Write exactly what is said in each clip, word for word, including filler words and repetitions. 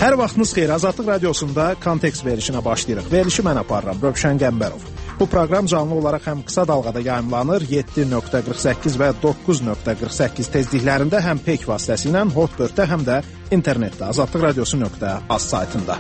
Hər vaxtınız xeyir. Azadlıq radiosunda kontekst verilişinə başlayırıq. Verilişi mən aparıram, Rövşən Qəmbərov. Bu proqram canlı olaraq həm qısa dalğada yayımlanır, yeddi nöqtə qırx səkkiz və doqquz nöqtə qırx səkkiz tezliklərində həm peyk vasitəsilə Hotbird-də, həm də internetdə azadlıq radiosu nöqtə az saytında.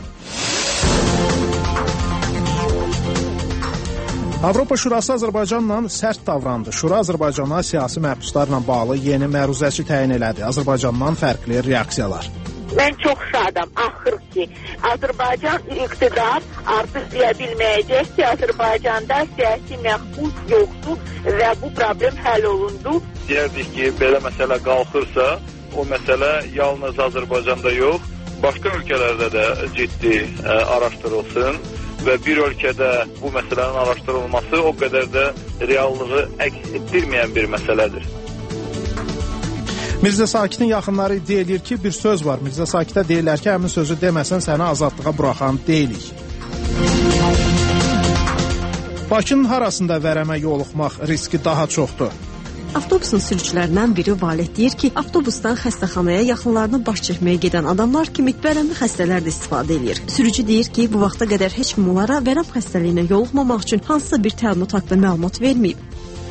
Avropa Şurası Azərbaycanla sərt davrandı. Şura Azərbaycana siyasi məhbuslarla bağlı yeni məruzəçi təyin elədi. Azərbaycandan fərqli reaksiyalar. Mən çox şadam, axır ki, Azərbaycan iqtidar artıq deyə bilməyəcək ki, Azərbaycanda siyasi məhbus yoxdur və bu problem həll olundu. Deyərdik ki, belə məsələ qalxırsa, o məsələ yalnız Azərbaycanda yox, başqa ölkələrdə də ciddi ə, araşdırılsın və bir ölkədə bu məsələnin araşdırılması o qədər də reallığı əks etdirməyən bir məsələdir. Mirzə Sakitin yaxınları iddia edir ki, bir söz var. Mirzə Sakitə deyirlər ki, həmin sözü deməsən səni azadlığa buraxan deyilik. Bakının harasında vərəmə yoluxmaq riski daha çoxdur? Avtobusun sürücülərindən biri Valeh deyir ki, avtobusdan xəstəxanaya yaxınlarını baş çəkməyə gedən adamlar kimi vərəmli xəstələr də istifadə edir. Sürücü deyir ki, bu vaxta qədər heç kim onlara vərəm xəstəliyinə yoluxmamaq üçün hansısa bir təlimat haqqında məlumat verməyib.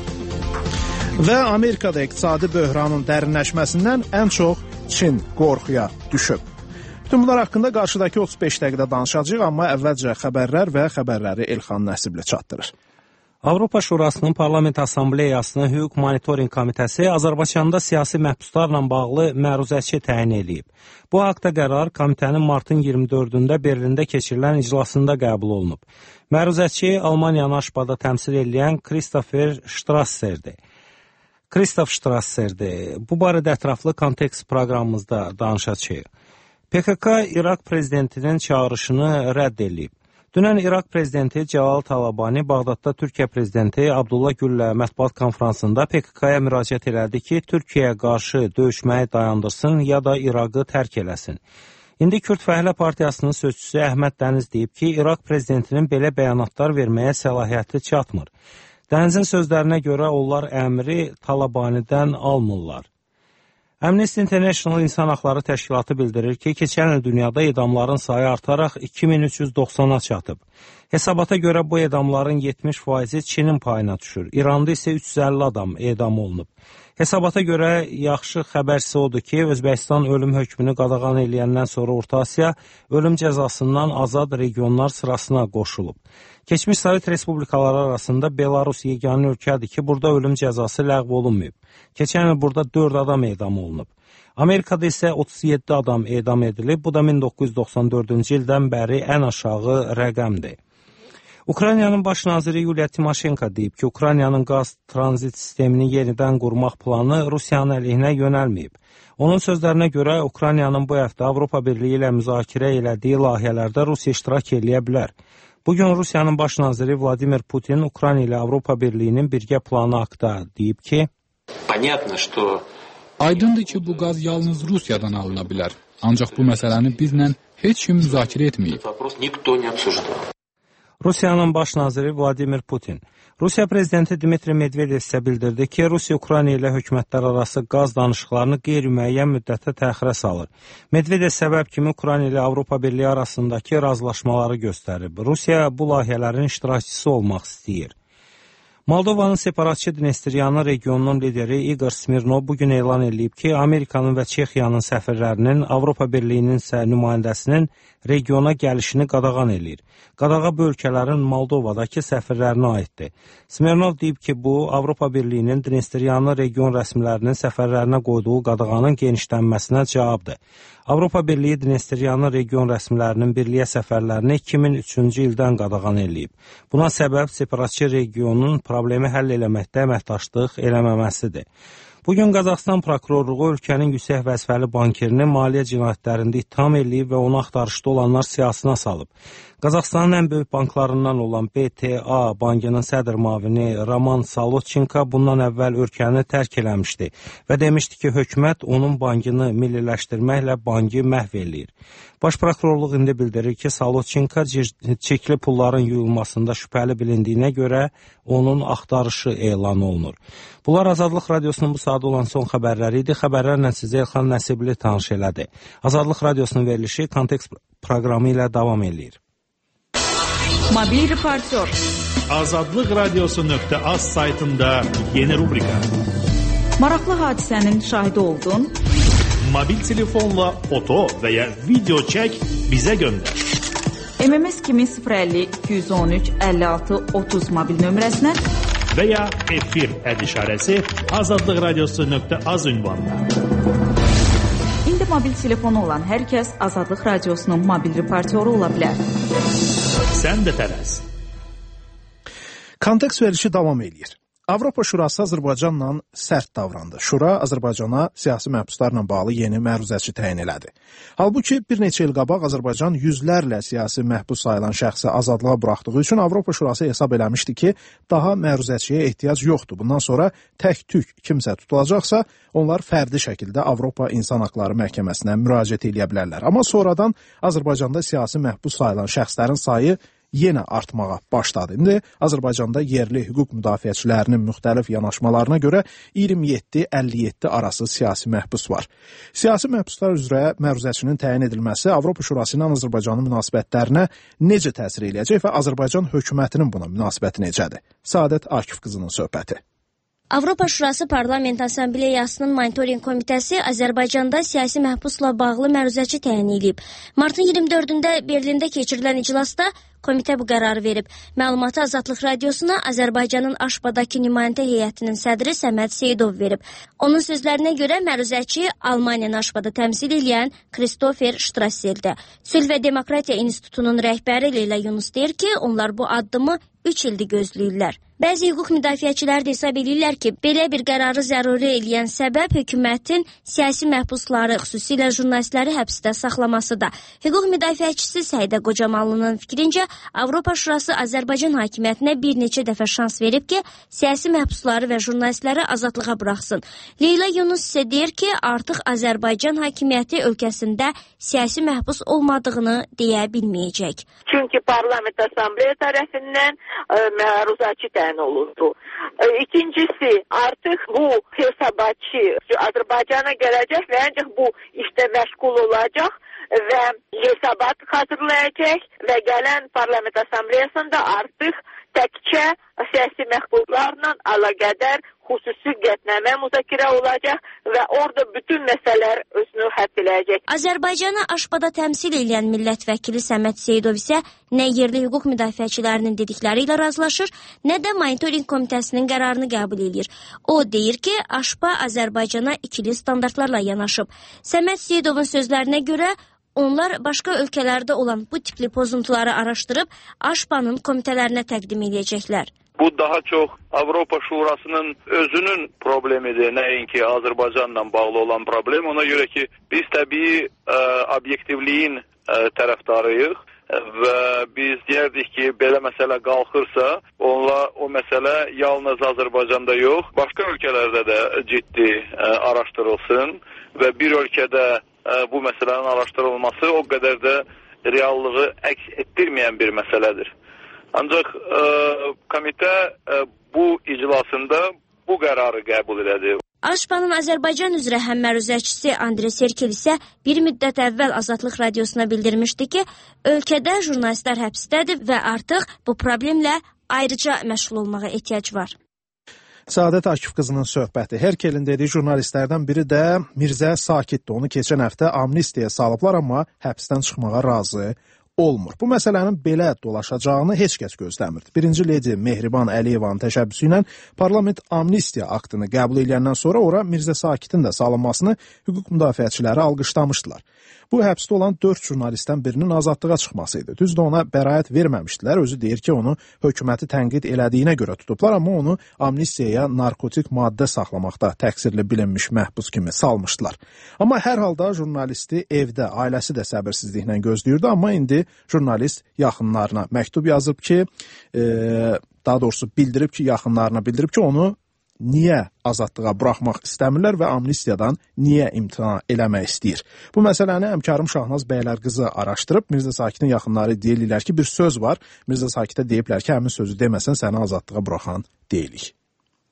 Və Amerikada iqtisadi böhranın dərinləşməsindən ən çox Çin qorxuya düşüb. Bütün bunlar haqqında qarşıdakı otuz beş dəqiqədə danışacağıq, amma əvvəlcə xəbərlər və xəbərləri Elxan Nəsibli çatdırır. Avropa Şurasının Parlament Assambleyasının Hüquq Monitoring Komitəsi Azərbaycanda siyasi məhbuslarla bağlı məruzəçi təyin edib. Bu haqda qərar komitənin martın iyirmi dördündə Berlində keçirilən iclasında qəbul olunub. Məruzəçi Almaniyanı Aşbada təmsil edən Christopher Strasserdir. Kristof Strasserdir. Bu barədə ətraflı kontekst proqramımızda danışacağıq. P K K İraq prezidentinin çağırışını rədd edib. Dünən İraq prezidenti Cəlal Talabani Bağdadda Türkiyə prezidenti Abdullah Güllə mətbuat konfransında P K K-ya müraciət elədi ki, Türkiyəyə qarşı döyüşməyi dayandırsın ya da İraqı tərk eləsin. İndi Kürd Fəhlə Partiyasının sözçüsü Əhməd Dəniz deyib ki, İraq prezidentinin belə bəyanatlar verməyə səlahiyyəti çatmır. Dənizin sözlərinə görə onlar əmri Talabanidən almırlar. Amnesty International İnsan Haqları Təşkilatı bildirir ki, keçən il dünyada edamların sayı artaraq iki min üç yüz doxsana çatıb. Hesabata görə bu edamların yetmiş faizi Çinin payına düşür. İranda isə üç yüz əlli adam edam olunub. Hesabata görə yaxşı xəbərsi odur ki, Özbəkistan ölüm hökmünü qadağan eləyəndən sonra Orta Asiya ölüm cəzasından azad regionlar sırasına qoşulub. Keçmiş Sovet Respublikaları arasında Belarus yeganə ölkədir ki, burada ölüm cəzası ləğv olunmayıb. Keçən il burada dörd adam edam olunub. Amerikada isə otuz yeddi adam edam edilib. Bu da min doqquz yüz doxsan dördüncü ildən bəri ən aşağı rəqəmdir. Ukraynanın baş naziri Yuliya Timoşenko deyib ki, Ukraynanın qaz tranzit sistemini yenidən qurmaq planı Rusiyanın əleyhinə yönəlməyib. Onun sözlərinə görə Ukraynanın bu həftə Avropa Birliyi ilə müzakirə elədiyi layihələrdə Rusiya iştirak eləyə bilər. Bugün Rusiyanın baş naziri Vladimir Putin Ukrayna ilə Avropa Birliyinin birgə planı haqqında deyib ki, aydındır ki, bu qaz yalnız Rusiyadan alına bilər. Ancaq bu məsələni bizlə heç kim müzakirə etməyib. Rusiyanın baş naziri Vladimir Putin. Rusiya prezidenti Dmitri Medvedev isə bildirdi ki, Rusiya Ukrayna ilə hökumətlər arası qaz danışıqlarını qeyri-müəyyən müddətə təxirə salır. Medvedev səbəb kimi Ukrayna ilə Avropa Birliyi arasındakı razılaşmaları göstərib. Rusiya bu layihələrin iştirakçısı olmaq istəyir. Moldovanın separatçı Dnestriyanı regionunun lideri Igor Smirnov bugün elan edib ki, Amerikanın və Çexiyanın səfirlərinin, Avropa Birliyinin isə nümayəndəsinin regiona gəlişini qadağan edir. Qadağa bu ölkələrin Moldovadakı səfirlərinə aiddir. Smirnov deyib ki, bu, Avropa Birliyinin Dnestriyanı region rəsmilərinin səfərlərinə qoyduğu qadağanın genişlənməsinə cavabdır. Avropa Birliyi Dnestriyanı region rəsmilərinin birliyə səfərlərini iki min üçüncü ildən qadağan edib. Buna səbəb separatçı regionun problemi həll eləməkdə əməkdaşlıq eləməməsidir. Bugün Qazaxıstan prokurorluğu ölkənin yüksək vəzifəli bankerini maliyyə cinayətlərində ittiham eləyib və onu axtarışda olanlar siyasına salıb. Qazaxıstanın ən böyük banklarından olan B T A bankının sədr müavini Roman Salotchenko bundan əvvəl ölkəni tərk eləmişdi və demişdi ki, hökumət onun bankını milliləşdirməklə bankı məhv eləyir. Baş prokurorluq indi bildirir ki, Salotchenko çekli pulların yuyulmasında şübhəli bilindiyinə görə onun axtarışı elan olunur. Bunlar Azadlıq Radiosunun bu saat olan son xəbərləri idi. Xəbərlərlə sizə Elxan Nəsibli tanış elədi. Azadlıq Radiosunun verilişi Kontekst proqramı ilə davam edir. Mobil reportyor. Azadlıq Radiosu nöqtə az saytında yeni rubrika. Maraqlı hadisənin şahidi oldun. Mobil telefonla foto və ya video çək, bizə göndər. M M S kimi sıfır əlli iki yüz on üç əlli altı otuz mobil nömrəsinə və ya efir əd işarəsi Azadlıq Radiosu nöqtə az ünvanına. İndi mobil telefonu olan hər kəs Azadlıq Radiosunun mobil reportyoru ola bilər. Sən də tələs. Kontekst verilişi davam edir. Avropa Şurası Azərbaycanla sərt davrandı. Şura Azərbaycana siyasi məhbuslarla bağlı yeni məruzəçi təyin elədi. Halbuki bir neçə il qabaq Azərbaycan yüzlərlə siyasi məhbus sayılan şəxsi azadlığa buraxdığı üçün Avropa Şurası hesab eləmişdi ki, daha məruzəçiyə ehtiyac yoxdur. Bundan sonra tək-tük kimsə tutulacaqsa, onlar fərdi şəkildə Avropa İnsan Haqları Məhkəməsinə müraciət edə bilərlər. Amma sonradan Azərbaycanda siyasi məhbus sayılan şəxslərin sayı yenə artmağa başladı. İndi Azərbaycanda yerli hüquq müdafiəçilərinin müxtəlif yanaşmalarına görə iyirmi yeddi əlli yeddi arası siyasi məhbus var. Siyasi məhbuslar üzrə məruzəçinin təyin edilməsi Avropa Şurası ilə Azərbaycanın münasibətlərinə necə təsir eləyəcək və Azərbaycan hökumətinin buna münasibəti necədir? Səadət Akif qızının söhbəti. Avropa Şurası Parlament Assambleyasının Monitoring Komitəsi Azərbaycanda siyasi məhbusla bağlı məruzəçi təyin edib. Martın iyirmi dördündə Berlində keçirilən iclasda komitə bu qərarı verib. Məlumatı Azadlıq Radiosuna Azərbaycanın Aşbadakı nümayəndə heyətinin sədri Səməd Seyidov verib. Onun sözlərinə görə məruzəçi Almaniyanı Aşbada təmsil edən Kristofer Strassel'də. Sülh və Demokratiya İnstitutunun rəhbəri Leyla Yunus deyir ki, onlar bu addımı üç ildir gözləyirlər. Bəzi hüquq müdafiəçilər də hesab edirlər ki, belə bir qərarı zəruri eləyən səbəb hökumətin siyasi məhbusları, xüsusilə jurnalistləri həbsdə saxlamasıdır. Hüquq müdafiəçisi Səidə Qocamalının fikrincə, Avropa Şurası Azərbaycan hakimiyyətinə bir neçə dəfə şans verib ki, siyasi məhbusları və jurnalistləri azadlığa buraxsın. Leyla Yunus isə deyir ki, artıq Azərbaycan hakimiyyəti ölkəsində siyasi məhbus olmadığını deyə bilməyəcək. Çünki Parlament Assambleya tərəfindən məruzəçi təyin olundu. İkincisi, artıq bu hesabatçı Azərbaycana gələcək və ancaq bu işdə məşğul olacaq və hesabat hazırlayacaq və gələn Parlament Assambleyasında artıq təkcə siyasi məhbuslarla əlaqədar xüsusi qətnamə müzakirə olacaq və orada bütün məsələlər özünü həll edəcək. Azərbaycanı Aşbada təmsil edən millət vəkili Səməd Seyidov isə nə yerli hüquq müdafiəçilərinin dedikləri ilə razılaşır, nə də monitoring komitəsinin qərarını qəbul edir. O deyir ki, Aşba Azərbaycana ikili standartlarla yanaşıb. Səməd Seyidovun sözlərinə görə onlar başqa ölkələrdə olan bu tipli pozuntuları araşdırıb Aşbanın komitələrinə təqdim edəcəklər. Bu daha çox Avropa Şurasının özünün problemidir, nəinki Azərbaycanla bağlı olan problem. Ona görə ki, biz təbii ə, obyektivliyin ə, tərəfdarıyıq və biz deyərdik ki, belə məsələ qalxırsa, onla, o məsələ yalnız Azərbaycanda yox, başqa ölkələrdə də ciddi ə, araşdırılsın və bir ölkədə ə, bu məsələnin araşdırılması o qədər də reallığı əks etdirməyən bir məsələdir. Ancaq ə, komitə ə, bu iclasında bu qərarı qəbul elədi. Aşbanın Azərbaycan üzrə həmməruzəçisi Andrey Serkel isə bir müddət əvvəl Azadlıq Radiosuna bildirmişdi ki, ölkədə jurnalistlər həbsdədir və artıq bu problemlə ayrıca məşğul olmağa ehtiyac var. Səadət Akif qızının söhbəti. Herkelin dediyi jurnalistlərdən biri də Mirzə Sakitdir. Onu keçən həftə amnistiyaya salıblar, amma həbsdən çıxmağa razı olmur. Bu məsələnin belə dolaşacağını heç kəs gözləmirdi. Birinci ledi Mehriban Əliyevanın təşəbbüsü ilə parlament amnistiya aktını qəbul edəndən sonra ora Mirzə Sakitin də salınmasını hüquq müdafiəçiləri alqışlamışdılar. Bu həbsdə olan dörd jurnalistdən birinin azadlığa çıxması idi. Düzdür, ona bəraət verməmişdilər. Özü deyir ki, onu hökuməti tənqid elədiyinə görə tutublar, amma onu amnistiyaya narkotik maddə saxlamaqda təqsirli bilinmiş məhbus kimi salmışdılar. Amma hər halda jurnalisti evdə, ailəsi də səbirsizliklə gözləyirdi, amma indi jurnalist yaxınlarına məktub yazıb ki, e, daha doğrusu bildirib ki, yaxınlarına bildirib ki, onu niyə azadlığa buraxmaq istəmirlər və amnistiyadan niyə imtina eləmək istəyir. Bu məsələni həmkarım Şahnaz Bəylərqızı araşdırıb, Mirzə Sakitin yaxınları deyirlər ki, bir söz var, Mirzə Sakitə deyiblər ki, həmin sözü deməsən səni azadlığa buraxan deyilik.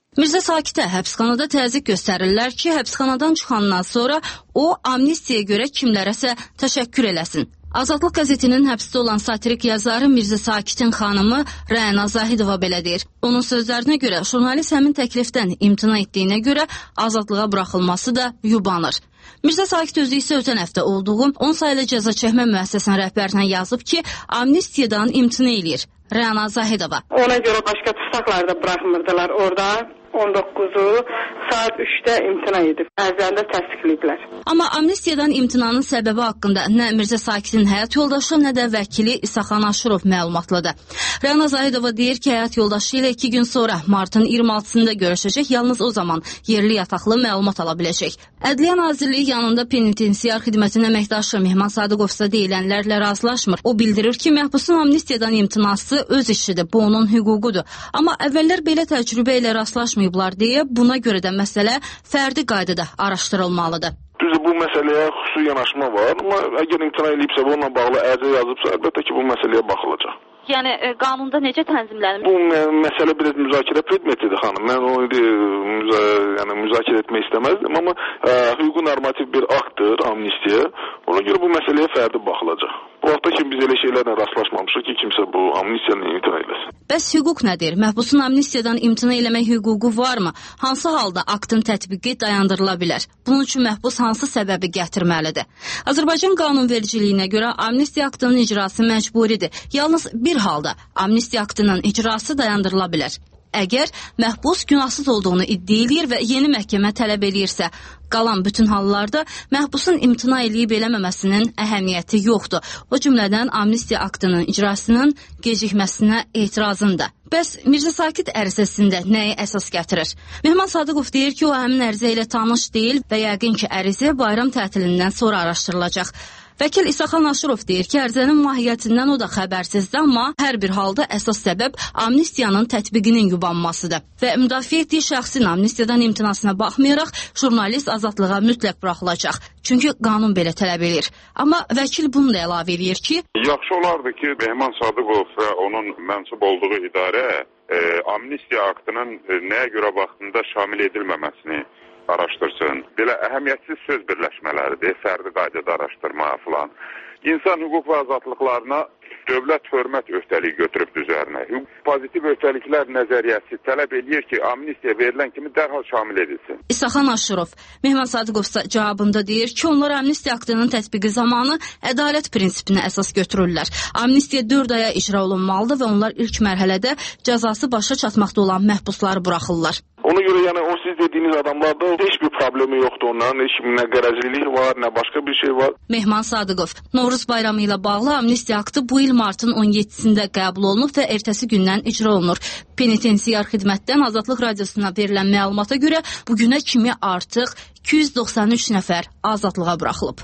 Mirzə Sakitə həbsxanada təzyiq göstərirlər ki, həbsxanadan çıxandan sonra o amnistiyaya görə kimlərəsə təşəkkür eləsin. Azadlıq qəzetinin həbsdə olan satirik yazarı Mirzə Sakitin xanımı Rəna Zahidova belə deyir. Onun sözlərinə görə jurnalist həmin təklifdən imtina etdiyinə görə azadlığa buraxılması da yubanır. Mirzə Sakit özü isə ötən həftə olduğu on saylı cəza çəkmə müəssisəsinin rəhbərinə yazıb ki, amnistiyadan imtina eləyir. Rəna Zahidova. Ona görə başqa tutaqlarda buraxmırdılar orada. on doqquzu saat üçdə imtina edib. Ərzəndə təsdiqləyiblər. Amma amnistiyadan imtinanın səbəbi haqqında nə Mirzə Sakitin həyat yoldaşı, nə də vəkili İsaxan Aşurov məlumatlıdır. Rəna Zahidova deyir ki, həyat yoldaşı ilə iki gün sonra martın iyirmi altısında görüşəcək, yalnız o zaman yerli yataqlı məlumat ala biləcək. Ədliyyə Nazirliyi yanında penitensiar xidmətin əməkdaşı Mehman Sadıqov isə deyilənlərlə razılaşmır. O bildirir ki, məhbusun amnistiyadan imtinası öz işidir, bu onun hüququdur. Amma əvvəllər belə təcrübə ilə rastlaşmayıblar deyə buna görə də məsələ fərdi qaydada araşdırılmalıdır. Düzdür, bu məsələyə xüsusi yanaşma var, amma əgər imtina edibsə, onunla bağlı ərizə yazıbsa, əlbəttə ki, bu məsələyə baxılacaq. Yəni e, qanunda necə tənzimlənir? Bu məsələ biraz müzakirə predmetidir xanım. Mən onu müza yəni müzakirə etmək istəməzdim, amma ə, hüquqi normativ bir aktdır amnistiya. Ona görə bu məsələyə fərdi baxılacaq. Bu vaxta kimi biz elə şeylərlə rastlaşmamışıq ki, kimsə bu amnistiyadan imtina eləsin. Bəs hüquq nədir? Məhbusun amnistiyadan imtina eləmək hüququ varmı? Hansı halda aktın tətbiqi dayandırıla bilər? Bunun üçün məhbus hansı səbəbi gətirməlidir? Azərbaycan qanunvericiliyinə görə amnistiya aktının icrası məcburidir. Yalnız bir halda amnistiya aktının icrası dayandırıla bilər. Əgər məhbus günahsız olduğunu iddia edir və yeni məhkəmə tələb eləyirsə, qalan bütün hallarda məhbusun imtina eləyib eləməməsinin əhəmiyyəti yoxdur. O cümlədən amnistiya aktının icrasının gecikməsinə etirazında. Bəs Mirzə Sakit ərizəsində nəyi əsas gətirir? Mehman Sadıqov deyir ki, o həmin ərizə ilə tanış deyil və yəqin ki, ərizə bayram tətilindən sonra araşdırılacaq. Vəkil İsaxan Aşurov deyir ki, ərizənin mahiyyətindən o da xəbərsizdir, amma hər bir halda əsas səbəb amnistiyanın tətbiqinin yubanmasıdır. Və müdafiə etdiyi şəxsin amnistiyadan imtinasına baxmayaraq, jurnalist azadlığa mütləq buraxılacaq. Çünki qanun belə tələb edir. Amma vəkil bunu da əlavə edir ki, yaxşı olardı ki, Mehman Sadıqov və onun mənsub olduğu idarə e, amnistiya aktının e, nəyə görə vaxtında şamil edilməməsini araşdırsın. Belə əhəmiyyətsiz söz birləşmələridir, fərdi qaydada araşdırma falan. İnsan hüquq və azadlıqlarına dövlət hörmət öhdəliyi götürüb üzərinə. Pozitiv öhdəliklər nəzəriyyəsi tələb eləyir ki, amnistiya verilən kimi dərhal şamil edilsin. İsaxan Aşurov, Mehman Sadıqov cavabında deyir ki, onlar amnistiya aktının tətbiqi zamanı ədalət prinsipinə əsas götürürlər. Amnistiya dörd aya icra olunmalıdır və onlar ilk mərhələdə cəzası başa çatmaqda olan məhbusları buraxırlar. Ona görə yəni o siz dediyiniz adamlarda heç bir problemi yoxdur onların, heç nə qərəzlilik var, nə başqa bir şey var. Mehman Sadıqov, Novruz bayramı ilə bağlı amnistiya aktı bu il martın on yeddisində qəbul olunub və ertəsi gündən icra olunur. Penitensiar xidmətdən Azadlıq Radiosuna verilən məlumata görə bugünə kimi artıq iki yüz doxsan üç nəfər azadlığa buraxılıb.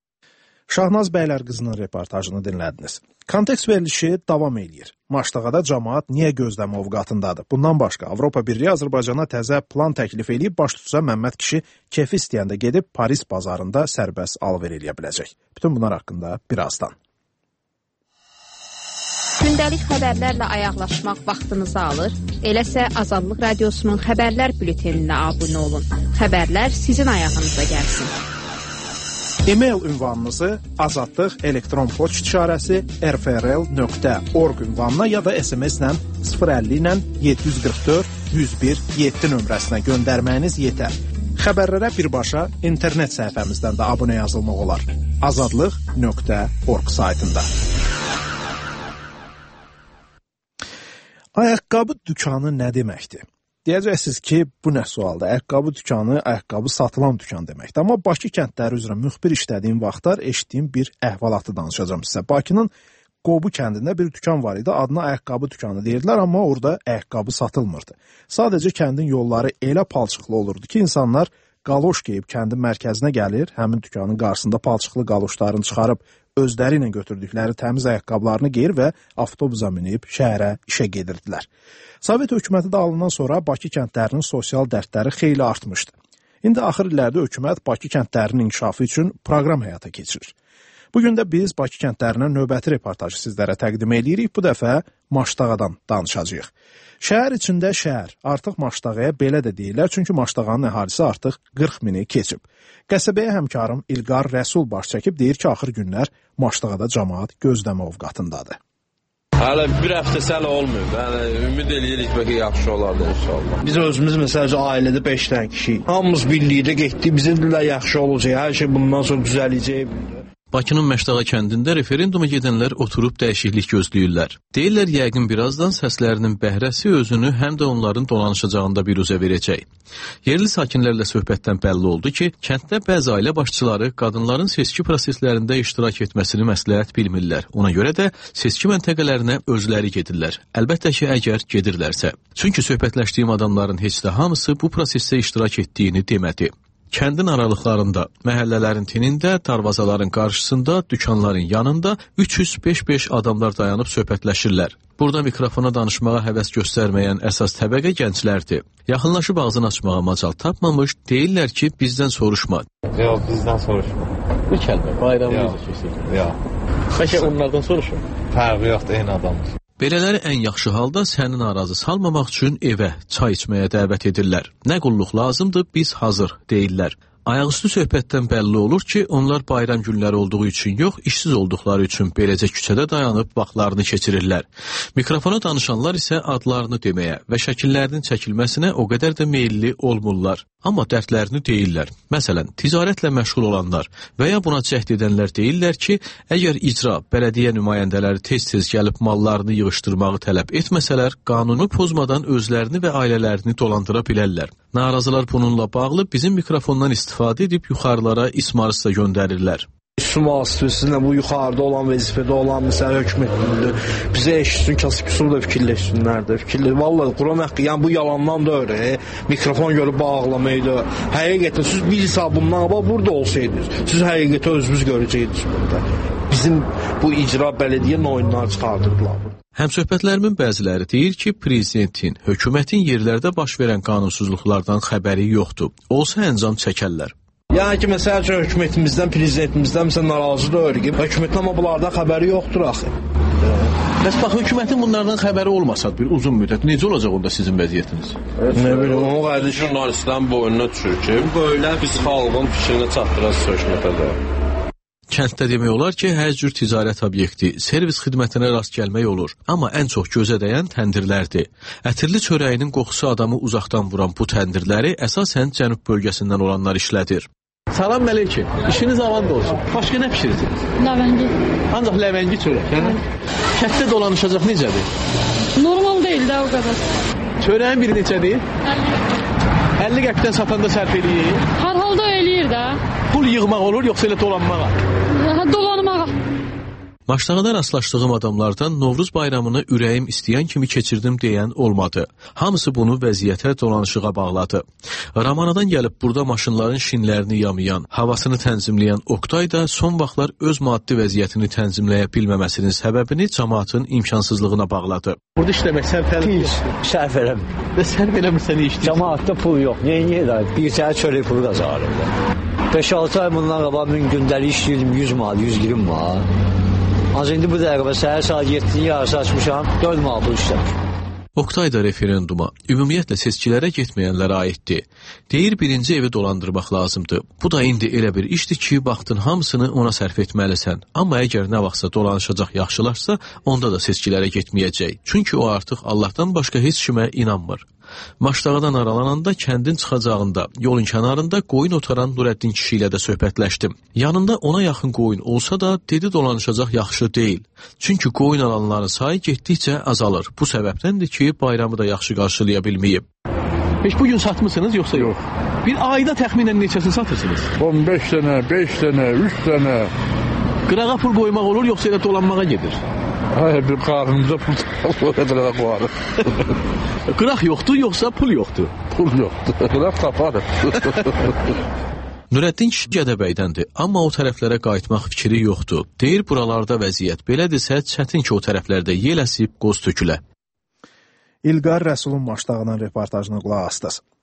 Şahnaz Bəylər qızının reportajını dinlədiniz. Kontekst verilişi davam eləyir. Maçdağada cəmaət niyə gözləmə ovqatındadır? Bundan başqa Avropa Birliyi Azərbaycana təzə plan təklif eləyib, baş tutsa Məmməd kişi kefi istəyəndə gedib Paris bazarında sərbəst alver eləyə biləcək. Bütün bunlar haqqında birazdan. Gündəlik xəbərlərlə ayaqlaşmaq vaxtınızı alır. Eləsə Azadlıq Radiosunun xəbərlər bülteninə abunə olun. Xəbərlər sizin ayağınıza gəlsin. E-mail ünvanınızı azadlıq elektron poçt işarəsi r f r l nöqtə org ünvanına ya da S M S-lə sıfır əlli ilə yeddi yüz qırx dörd yüz bir yeddi nömrəsinə göndərməyiniz yetər. Xəbərlərə birbaşa internet səhifəmizdən də abunə yazılmaq olar. azadlıq nöqtə org saytında. Ayaqqabı dükanı nə deməkdir? Deyəcəksiniz ki, bu nə sualdır? Ayaqqabı dükanı, ayaqqabı satılan dükan deməkdir. Amma Bakı kəndləri üzrə müxbir işlədiyim vaxtlar eşitdiyim bir əhvalatı danışacağım sizə. Bakının Qobu kəndində bir dükan var idi, adına ayaqqabı dükanı deyirdilər, amma orada ayaqqabı satılmırdı. Sadəcə kəndin yolları elə palçıqlı olurdu ki, insanlar qaloş geyib kəndin mərkəzinə gəlir, həmin dükanın qarşısında palçıqlı qaloşlarını çıxarıb özləri ilə götürdükləri təmiz ayaqqabılarını geyir və avtobusa minib şəhərə işə gedirdilər. Sovet hökuməti də alınan sonra Bakı kəndlərinin sosial dərdləri xeyli artmışdı. İndi axır illərdə hökumət Bakı kəndlərinin inkişafı üçün proqram həyata keçirir. Bugün də biz Bakı kəndlərindən növbəti reportajı sizlərə təqdim edirik. Bu dəfə Maştağadan danışacağıq. Şəhər içində şəhər. Artıq Maştağaya belə də deyirlər, çünki Maştağanın əhalisi artıq qırx mini keçib. Qəsəbəyə həmkarım İlqar Rəsul baş çəkib deyir ki, axır günlər Maştağada cəmaət gözləmə ovqatındadır. Hələ bir həftəsi hələ olmuyor. Yəni, ümid eləyirik bəlkə yaxşı olardı inşallah. Biz özümüz məsələn ailədə beş dənə kişi. Hamımız birlikdə getdik. Bizim də yaxşı olacaq. Hər şey bundan sonra düzələcək. Bakının Məştağa kəndində referenduma gedənlər oturub dəyişiklik gözləyirlər. Deyirlər yəqin birazdan səslərinin bəhrəsi özünü həm də onların dolanışacağında biruzə verəcək. Yerli sakinlərlə söhbətdən bəlli oldu ki, kənddə bəzi ailə başçıları qadınların seçki proseslərində iştirak etməsini məsləhət bilmirlər. Ona görə də seçki məntəqələrinə özləri gedirlər. Əlbəttə ki, əgər gedirlərsə. Çünki söhbətləşdiyim adamların heç də hamısı bu prosesdə iştirak etdiyini demədi. Kəndin aralıqlarında, məhəllələrin tinində, darvazaların qarşısında, dükanların yanında üç yüz beş beş adamlar dayanıb söhbətləşirlər. Burada mikrofona danışmağa həvəs göstərməyən əsas təbəqə gənclərdir. Yaxınlaşıb ağzını açmağa macal tapmamış, deyirlər ki, bizdən soruşma. Yox, bizdən soruşma. Bir kəlmə, bayramı necə keçir? Yox. Bəlkə onlardan soruşun. Fərqi yoxdur, eyni adamdır. Belələri ən yaxşı halda səni narazı salmamaq üçün evə, çay içməyə dəvət edirlər. Nə qulluq lazımdır, biz hazır, deyirlər. Ayaqüstü söhbətdən bəlli olur ki, onlar bayram günləri olduğu üçün yox, işsiz olduqları üçün beləcə küçədə dayanıb vaxtlarını keçirirlər. Mikrofona danışanlar isə adlarını deməyə və şəkillərinin çəkilməsinə o qədər də meyilli olmurlar. Amma dərdlərini deyirlər. Məsələn, ticarətlə məşğul olanlar və ya buna cəhd edənlər deyirlər ki, əgər icra, bələdiyyə nümayəndələri tez-tez gəlib mallarını yığışdırmağı tələb etməsələr, qanunu pozmadan özlərini və ailələrini dolandıra bilərlər. Narazılar bununla bağlı bizim mikrofondan istifadə edib yuxarılara ismarız da göndərirlər. Suma üstündə bu yuxarıda olan vəzifədə olan məsələ hökumətlidir. Bizə eşitsin, kasıb küsur da fikirləşsinlər də. Fikirlə, vallahi Quran haqqı, yəni bu yalandan da öyrə. Mikrofon görüb bağlamaydı. Həqiqətən siz bir hesabından bax burada olsaydınız, siz həqiqəti özünüz görəcəydiniz burada. Bizim bu icra bələdiyyə oyunları çıxardırdılar burada. Həmsöhbətlərimin bəziləri deyir ki, prezidentin, hökumətin yerlərdə baş verən qanunsuzluqlardan xəbəri yoxdur. Olsa əncam çəkərlər. Yəni ki, məsəl üçün hökumətimizdən, prezidentimizdən məsələn narazı da öyrəyib. Hökumətin amma bunlardan xəbəri yoxdur axı. Bəs bax, hökumətin bunlardan xəbəri olmasa bir uzun müddət, necə olacaq onda sizin vəziyyətiniz? Nə bilim, onu qarşı jurnalistlərin boynuna düşür ki, böyle biz xalqın fikrini çatdıracağız hökumətə də. Kənddə demək olar ki, hər cür ticarət obyekti, servis xidmətinə rast gəlmək olur. Amma ən çox gözə dəyən təndirlərdir. Ətirli çörəyinin qoxusu adamı uzaqdan vuran bu təndirləri əsasən cənub bölgəsindən olanlar işlədir. Salam əleyküm. İşiniz avand olsun. Başqa nə pişirirsiniz? Ləvəngi. Ancaq ləvəngi çörək, hə? Kənddə dolanışacaq necədir? Normal deyil də o qədər. Çörəyin biri necədir? əlli qəpikdən satanda sərf eləyir? Hər halda eləyir də. Pul yığmaq olur, yoxsa elə dolanmağa? Dolanmağa. Maştağada rastlaşdığım adamlardan Novruz bayramını ürəyim istəyən kimi keçirdim deyən olmadı. Hamısı bunu vəziyyətə, dolanışığa bağladı. Ramanadan gəlib burada maşınların şinlərini yamayan, havasını tənzimləyən Oktay da son vaxtlar öz maddi vəziyyətini tənzimləyə bilməməsinin səbəbini cəmaatın imkansızlığına bağladı. Burada işləmək sərf eləmir. Sərf eləmir. Və sərf eləmirsən işləyir. Cəmaatda pul yox. Neyin da bir təhər çörək pulu qazanırım. beş altı ay bundan qabaq min gündəlik işləyirdim yüz manat, yüz iyirmi manat. Az indi bu dəqiqə səhər saat yeddinin yarısı açmışam, dörd manat pul işləmişim. Oktay da referenduma, ümumiyyətlə seçkilərə getməyənlərə aiddir. Deyir, birinci evi dolandırmaq lazımdır. Bu da indi elə bir işdir ki, vaxtın hamısını ona sərf etməlisən. Amma əgər nə vaxtsa dolanışacaq yaxşılarsa, onda da seçkilərə getməyəcək. Çünki o artıq Allahdan başqa heç kimə inanmır. Maştağadan aralananda kəndin çıxacağında, yolun kənarında qoyun otaran Nurəddin kişi ilə də söhbətləşdim. Yanında ona yaxın qoyun olsa da, dedi dolanışacaq yaxşı deyil. Çünki qoyun alanların sayı getdikcə azalır. Bu səbəbdəndir ki, bayramı da yaxşı qarşılaya bilməyib. Heç bugün satmısınız, yoxsa yox? Bir ayda təxminən neçəsini satırsınız? on beş dənə, beş dənə, üç dənə. Qırağa pul qoymaq olur, yoxsa elə dolanmağa gedir? Hayır, bir qarnımıza pul qırağa qoyarıq. Qıraq yoxdur, yoxsa pul yoxdur? Pul yoxdur, qıraq taparıq. Nurəddin kişi Gədəbəydəndir, amma o tərəflərə qayıtmaq fikri yoxdur. Deyir, buralarda vəziyyət belədirsə, çətin ki, o tərəflərdə yel əsib, qoz tökülə. İlqar Rəsulun Maştağının reportajına qulaq astınız.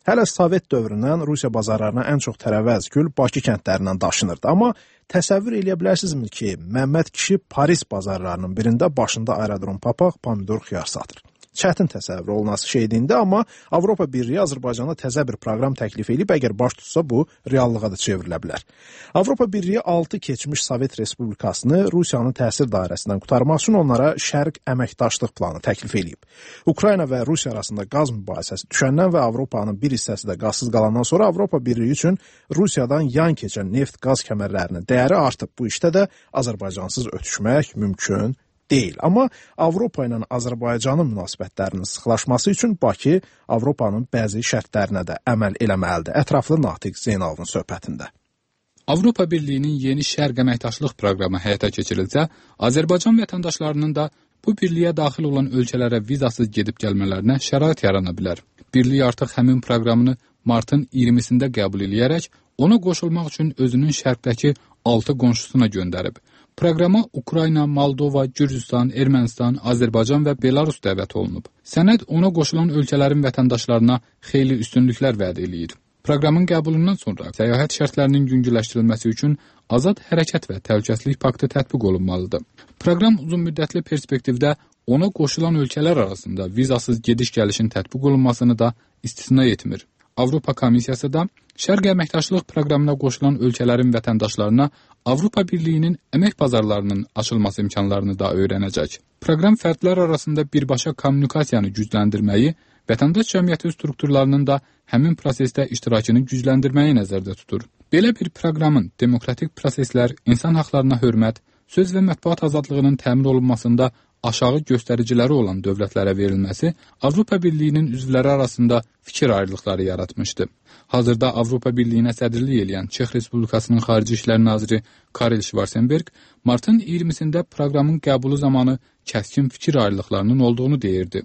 Hələ Sovet dövründən Rusiya bazarlarına ən çox tərəvəz, gül Bakı kəndlərindən daşınırdı. Amma təsəvvür eləyə bilərsinizmi ki, Məmməd kişi Paris bazarlarının birində başında aerodrom papaq, pomidor, xiyar satır. Çətin təsəvvür olunası şeydində, amma Avropa Birliyi Azərbaycana təzə bir proqram təklif edib, əgər baş tutsa bu reallığa da çevrilə bilər. Avropa Birliyi altı keçmiş Sovet Respublikasını Rusiyanın təsir dairəsindən qurtarmaq üçün onlara Şərq əməkdaşlıq planı təklif edib. Ukrayna və Rusiya arasında qaz mübahisəsi düşəndən və Avropanın bir hissəsi də qazsız qalandan sonra Avropa Birliyi üçün Rusiyadan yan keçən neft-qaz kəmərlərinin dəyəri artıb. Bu işdə də Azərbaycansız ötüşmək mümkün deyil. Amma Avropa ilə Azərbaycanın münasibətlərinin sıxlaşması üçün Bakı Avropanın bəzi şərtlərinə də əməl eləməlidir. Ətraflı Natiq Zeynalovun söhbətində. Avropa Birliyinin yeni Şərq əməkdaşlıq proqramı həyata keçirilsə, Azərbaycan vətəndaşlarının da bu birliyə daxil olan ölkələrə vizasız gedib gəlmələrinə şərait yarana bilər. Birlik artıq həmin proqramını martın iyirmisində qəbul edərək, ona qoşulmaq üçün özünün şərqdəki altı qonşusuna göndərib. Proqrama Ukrayna, Moldova, Gürcüstan, Ermənistan, Azərbaycan və Belarus dəvət olunub. Sənəd ona qoşulan ölkələrin vətəndaşlarına xeyli üstünlüklər vəd eləyir. Proqramın qəbulundan sonra səyahət şərtlərinin yüngülləşdirilməsi üçün azad hərəkət və təhlükəsizlik paktı tətbiq olunmalıdır. Proqram uzunmüddətli perspektivdə ona qoşulan ölkələr arasında vizasız gediş-gəlişin tətbiq olunmasını da istisna etmir. Avropa Komissiyası da Şərq əməkdaşlıq proqramına qoşulan ölkələrin vətəndaşlarına Avropa Birliyinin əmək bazarlarının açılması imkanlarını da öyrənəcək. Proqram fərdlər arasında birbaşa kommunikasiyanı gücləndirməyi, vətəndaş cəmiyyəti strukturlarının da həmin prosesdə iştirakını gücləndirməyi nəzərdə tutur. Belə bir proqramın demokratik proseslər, insan haqlarına hörmət, söz və mətbuat azadlığının təmin olunmasında aşağı göstəriciləri olan dövlətlərə verilməsi Avropa Birliyinin üzvləri arasında fikir ayrılıqları yaratmışdı. Hazırda Avropa Birliyinə sədrlik edən Çex Respublikasının Xarici İşlər Naziri Karel Schwarzenberg martın iyirmisində proqramın qəbulu zamanı kəskin fikir ayrılıqlarının olduğunu deyirdi.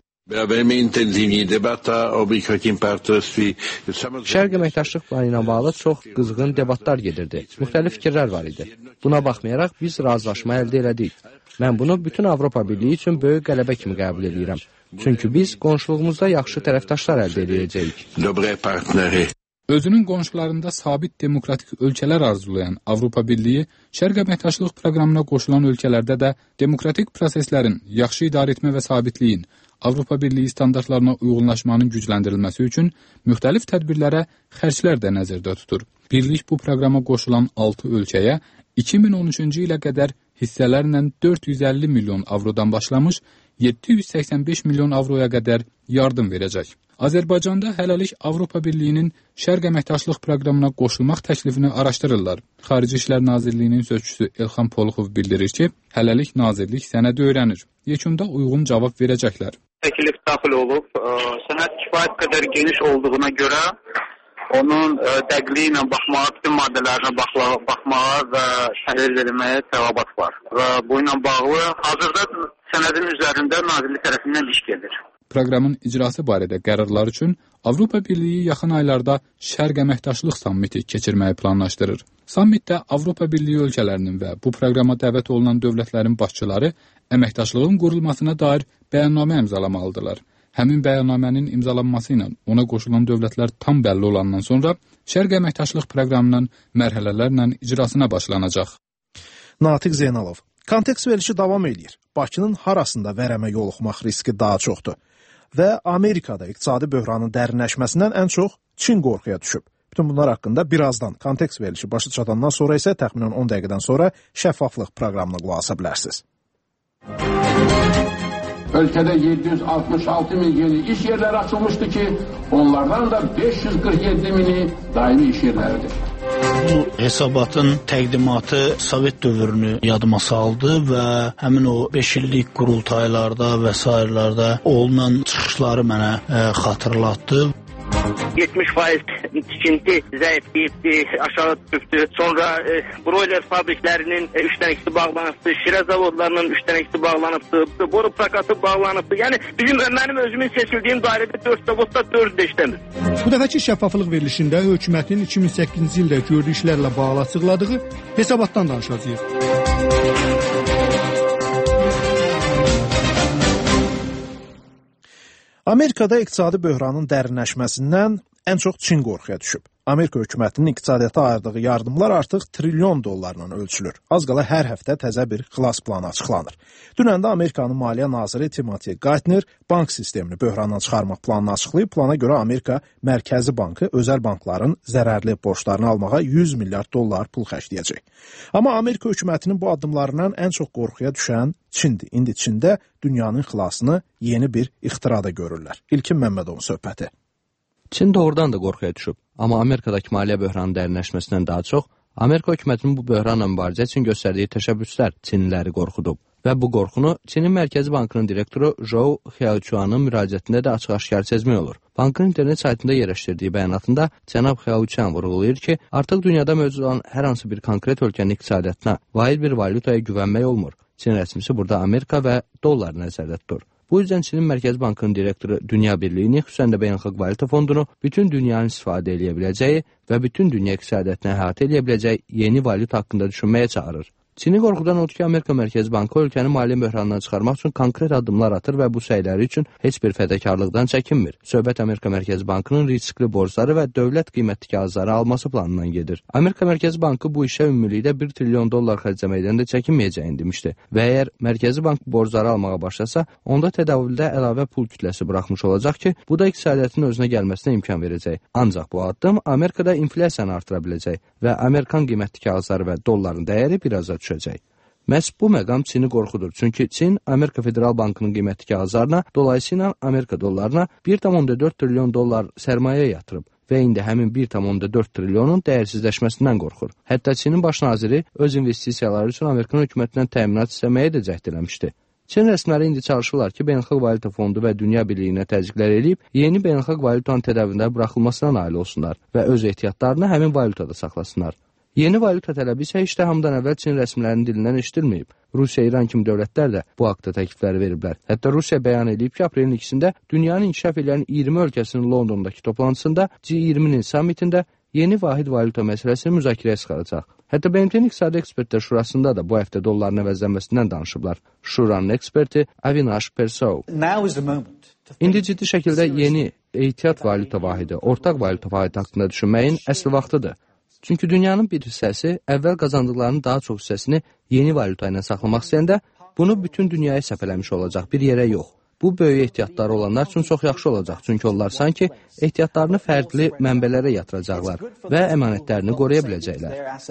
Şərq əməkdaşlıq planı ilə bağlı çox qızğın debatlar gedirdi. Müxtəlif fikirlər var idi. Buna baxmayaraq biz razılaşma əldə elədik. Mən bunu bütün Avropa Birliyi üçün böyük qələbə kimi qəbul edirəm. Çünki biz qonşuluğumuzda yaxşı tərəfdaşlar əldə edəcəyik. Özünün qonşularında sabit demokratik ölkələr arzulayan Avropa Birliyi Şərq əməkdaşlıq proqramına qoşulan ölkələrdə də demokratik proseslərin, yaxşı idarə etmə və sabitliyin, Avropa Birliyi standartlarına uyğunlaşmanın gücləndirilməsi üçün müxtəlif tədbirlərə xərclər də nəzərdə tutur. Birlik bu proqrama qoşulan altı ölkəyə iki min on üçüncü ilə qədər hissələrlə dörd yüz əlli milyon avrodan başlamış yeddi yüz səksən beş milyon avroya qədər yardım verəcək. Azərbaycanda hələlik Avropa Birliyinin Şərq əməkdaşlıq proqramına qoşulmaq təklifini araşdırırlar. Xarici İşlər Nazirliyinin sözçüsü Elxan Poluxov bildirir ki, hələlik nazirlik sənədi öyrənir. Yekunda uyğun cavab verəcəklər. Təklif daxil olub, sənəd kifayət qədər geniş olduğuna görə onun dəqliyi ilə baxmağa, bütün maddələrinə baxmağa və təhlil edilməyə tələbat var. Və bu ilə bağlı hazırda sənədin üzərində nazirlik tərəfindən iş gedir. Proqramın icrası barədə qərarlar üçün Avropa Birliyi yaxın aylarda Şərq əməkdaşlıq sammiti keçirməyi planlaşdırır. Sammitdə Avropa Birliyi ölkələrinin və bu proqrama dəvət olunan dövlətlərin başçıları əməkdaşlığın qurulmasına dair bəyannamə imzalamalıdırlar. Həmin bəyannamənin imzalanması ilə ona qoşulan dövlətlər tam bəlli olandan sonra Şərq əməkdaşlıq proqramının mərhələlərlə icrasına başlanacaq. Natiq Zeynalov. Kontekst verilişi davam edir. Bakının harasında vərəmə yoluxmaq riski daha çoxdur və Amerikada iqtisadi böhranın dərinləşməsindən ən çox Çin qorxuya düşüb. Bütün bunlar haqqında birazdan kontekst verilişi başa çatandan sonra isə təxminən on dəqiqədən sonra şəffaflıq proqramına qulaq asa bilərsiniz. Ölkədə yeddi yüz altmış altı min yeni iş yerləri açılmışdı ki, onlardan da beş yüz qırx yeddi mini daimi iş yerləridir. Bu hesabatın təqdimatı Sovet dövrünü yadıma saldı və həmin o beş illik qurultaylarda və sairələrdə olunan çıxışları mənə ə, xatırlatdı. yetmiş faiz tikinti zəifliyibdi, aşağı düşübdü. Sonra e, broiler fabriklərinin e, üçdən ikisi bağlanıbdı, şirə zavodlarının üçdən ikisi bağlanıbdı, boru prokatı bağlanıbdı. Yəni bizim mənim özümün seçildiyim dairədə dörd zavodda dörd də işləmir. Bu dəfəki şəffaflıq verilişində hökumətin iki min səkkizinci ildə gördüyü işlərlə bağlı açıqladığı hesabatdan danışacağıq. Amerikada iqtisadi böhranın dərinləşməsindən ən çox Çin qorxuya düşüb. Amerika hökumətinin iqtisadiyyata ayırdığı yardımlar artıq trilyon dollarla ölçülür. Az qala hər həftə təzə bir xilas planı açıqlanır. Dünən də Amerikanın Maliyyə naziri Timothy Geithner bank sistemini böhrandan çıxarmaq planını açıqlayıb. Plana görə Amerika Mərkəzi Bankı özəl bankların zərərli borclarını almağa yüz milyard dollar pul xərcləyəcək. Amma Amerika hökumətinin bu addımlarından ən çox qorxuya düşən Çindir. İndi Çində dünyanın xilasını yeni bir ixtirada görürlər. İlkin Məmmədovun söhbəti. Çin doğrudan da qorxuya düşüb. Amma Amerikadakı maliyyə böhranının dərinləşməsindən daha çox, Amerika hökumətinin bu böhranla mübarizə üçün göstərdiyi təşəbbüslər Çinliləri qorxudub. Və bu qorxunu Çinin Mərkəzi Bankının direktoru Zhou Xiaochuanın müraciətində də açıq-aşkar sezmək olur. Bankın internet saytında yerləşdirdiyi bəyanatında cənab Xiaochuan vurğulayır ki, artıq dünyada mövcud olan hər hansı bir konkret ölkənin iqtisadiyyatına vahid bir valyutaya güvənmək olmur. Çin rəsmisi burada Amerika və dollar nəzərdə tutur. Bu yüzden Çinin Mərkəzi Bankının direktoru Dünya Birliyini, xüsusən də Beynəlxalq Valyuta Fondunu bütün dünyanın istifadə edə biləcəyi və bütün dünya iqtisadiyyatını əhatə edə biləcəyi yeni valyuta haqqında düşünməyə çağırır. Çini qorxudan odur ki, Amerika Mərkəzi Bankı ölkənin maliyyə böhranından çıxarmaq üçün konkret addımlar atır və bu səyləri üçün heç bir fədakarlıqdan çəkinmir. Söhbət Amerika Mərkəzi Bankının riskli borcları və dövlət qiymətli kağızları alması planından gedir. Amerika Mərkəzi Bankı bu işə ümumilikdə bir trilyon dollar xərcləməkdən də çəkinməyəcəyini demişdi və əgər Mərkəzi Bank borcları almağa başlasa, onda tədavüldə əlavə pul kütləsi buraxmış olacaq ki, bu da iqtisadiyyatın özünə gəlməsinə imkan verəcək. Ancaq bu addım Amerikada inflyasiyanı artıra biləcək və Amerikan qiymətli kağızları və dolların dəyəri biraz da düşəcək. Məhz bu məqam Çini qorxudur. Çünki Çin Amerika Federal Bankının qiymətli kağızlarına, dolayısıyla Amerika dollarına bir tam dörd trilyon dollar sərmayə yatırıb və indi həmin bir tam dörd trilyonun dəyərsizləşməsindən qorxur. Hətta Çinin baş naziri öz investisiyaları üçün Amerikan hökumətindən təminat istəməyə də cəhd eləmişdi. Çin rəsmiləri indi çalışırlar ki, Beynəlxalq Valyuta Fondu və Dünya Birliyinə təzyiqlər edib, yeni beynəlxalq valyutanın tədavüldə buraxılmasına nail olsunlar və öz ehtiyatlarını həmin valyutada saxlasınlar. Yeni valyuta tələbi isə heç də hamıdan əvvəl Çin rəsmilərinin dilindən eşidilməyib. Rusiya, İran kimi dövlətlər də bu haqda təklifləri veriblər. Hətta Rusiya bəyan edib ki, aprelin ikisində dünyanın inkişaf edən iyirmi ölkəsinin Londondakı toplantısında G iyirminin sammitində yeni vahid valyuta məsələsini müzakirəyə çıxaracaq. Hətta B M T-nin İqtisadi Ekspertlər Şurasında da bu həftə dolların əvəzlənməsindən danışıblar. Şuranın eksperti Avinash Persov. İndi ciddi şəkildə yeni ehtiyat valyuta vahidi, ortaq valyuta vahidi haqqında düşünməyin əsl vaxtıdır. Çünki dünyanın bir hissəsi əvvəl qazandıqlarının daha çox hissəsini yeni valyuta ilə saxlamaq istəyəndə bunu bütün dünyaya səpələmiş olacaq, bir yerə yox. Bu böyük ehtiyatları olanlar üçün çox yaxşı olacaq. Çünki onlar sanki ehtiyatlarını fərqli mənbələrə yatıracaqlar və əmanətlərini qoruya biləcəklər.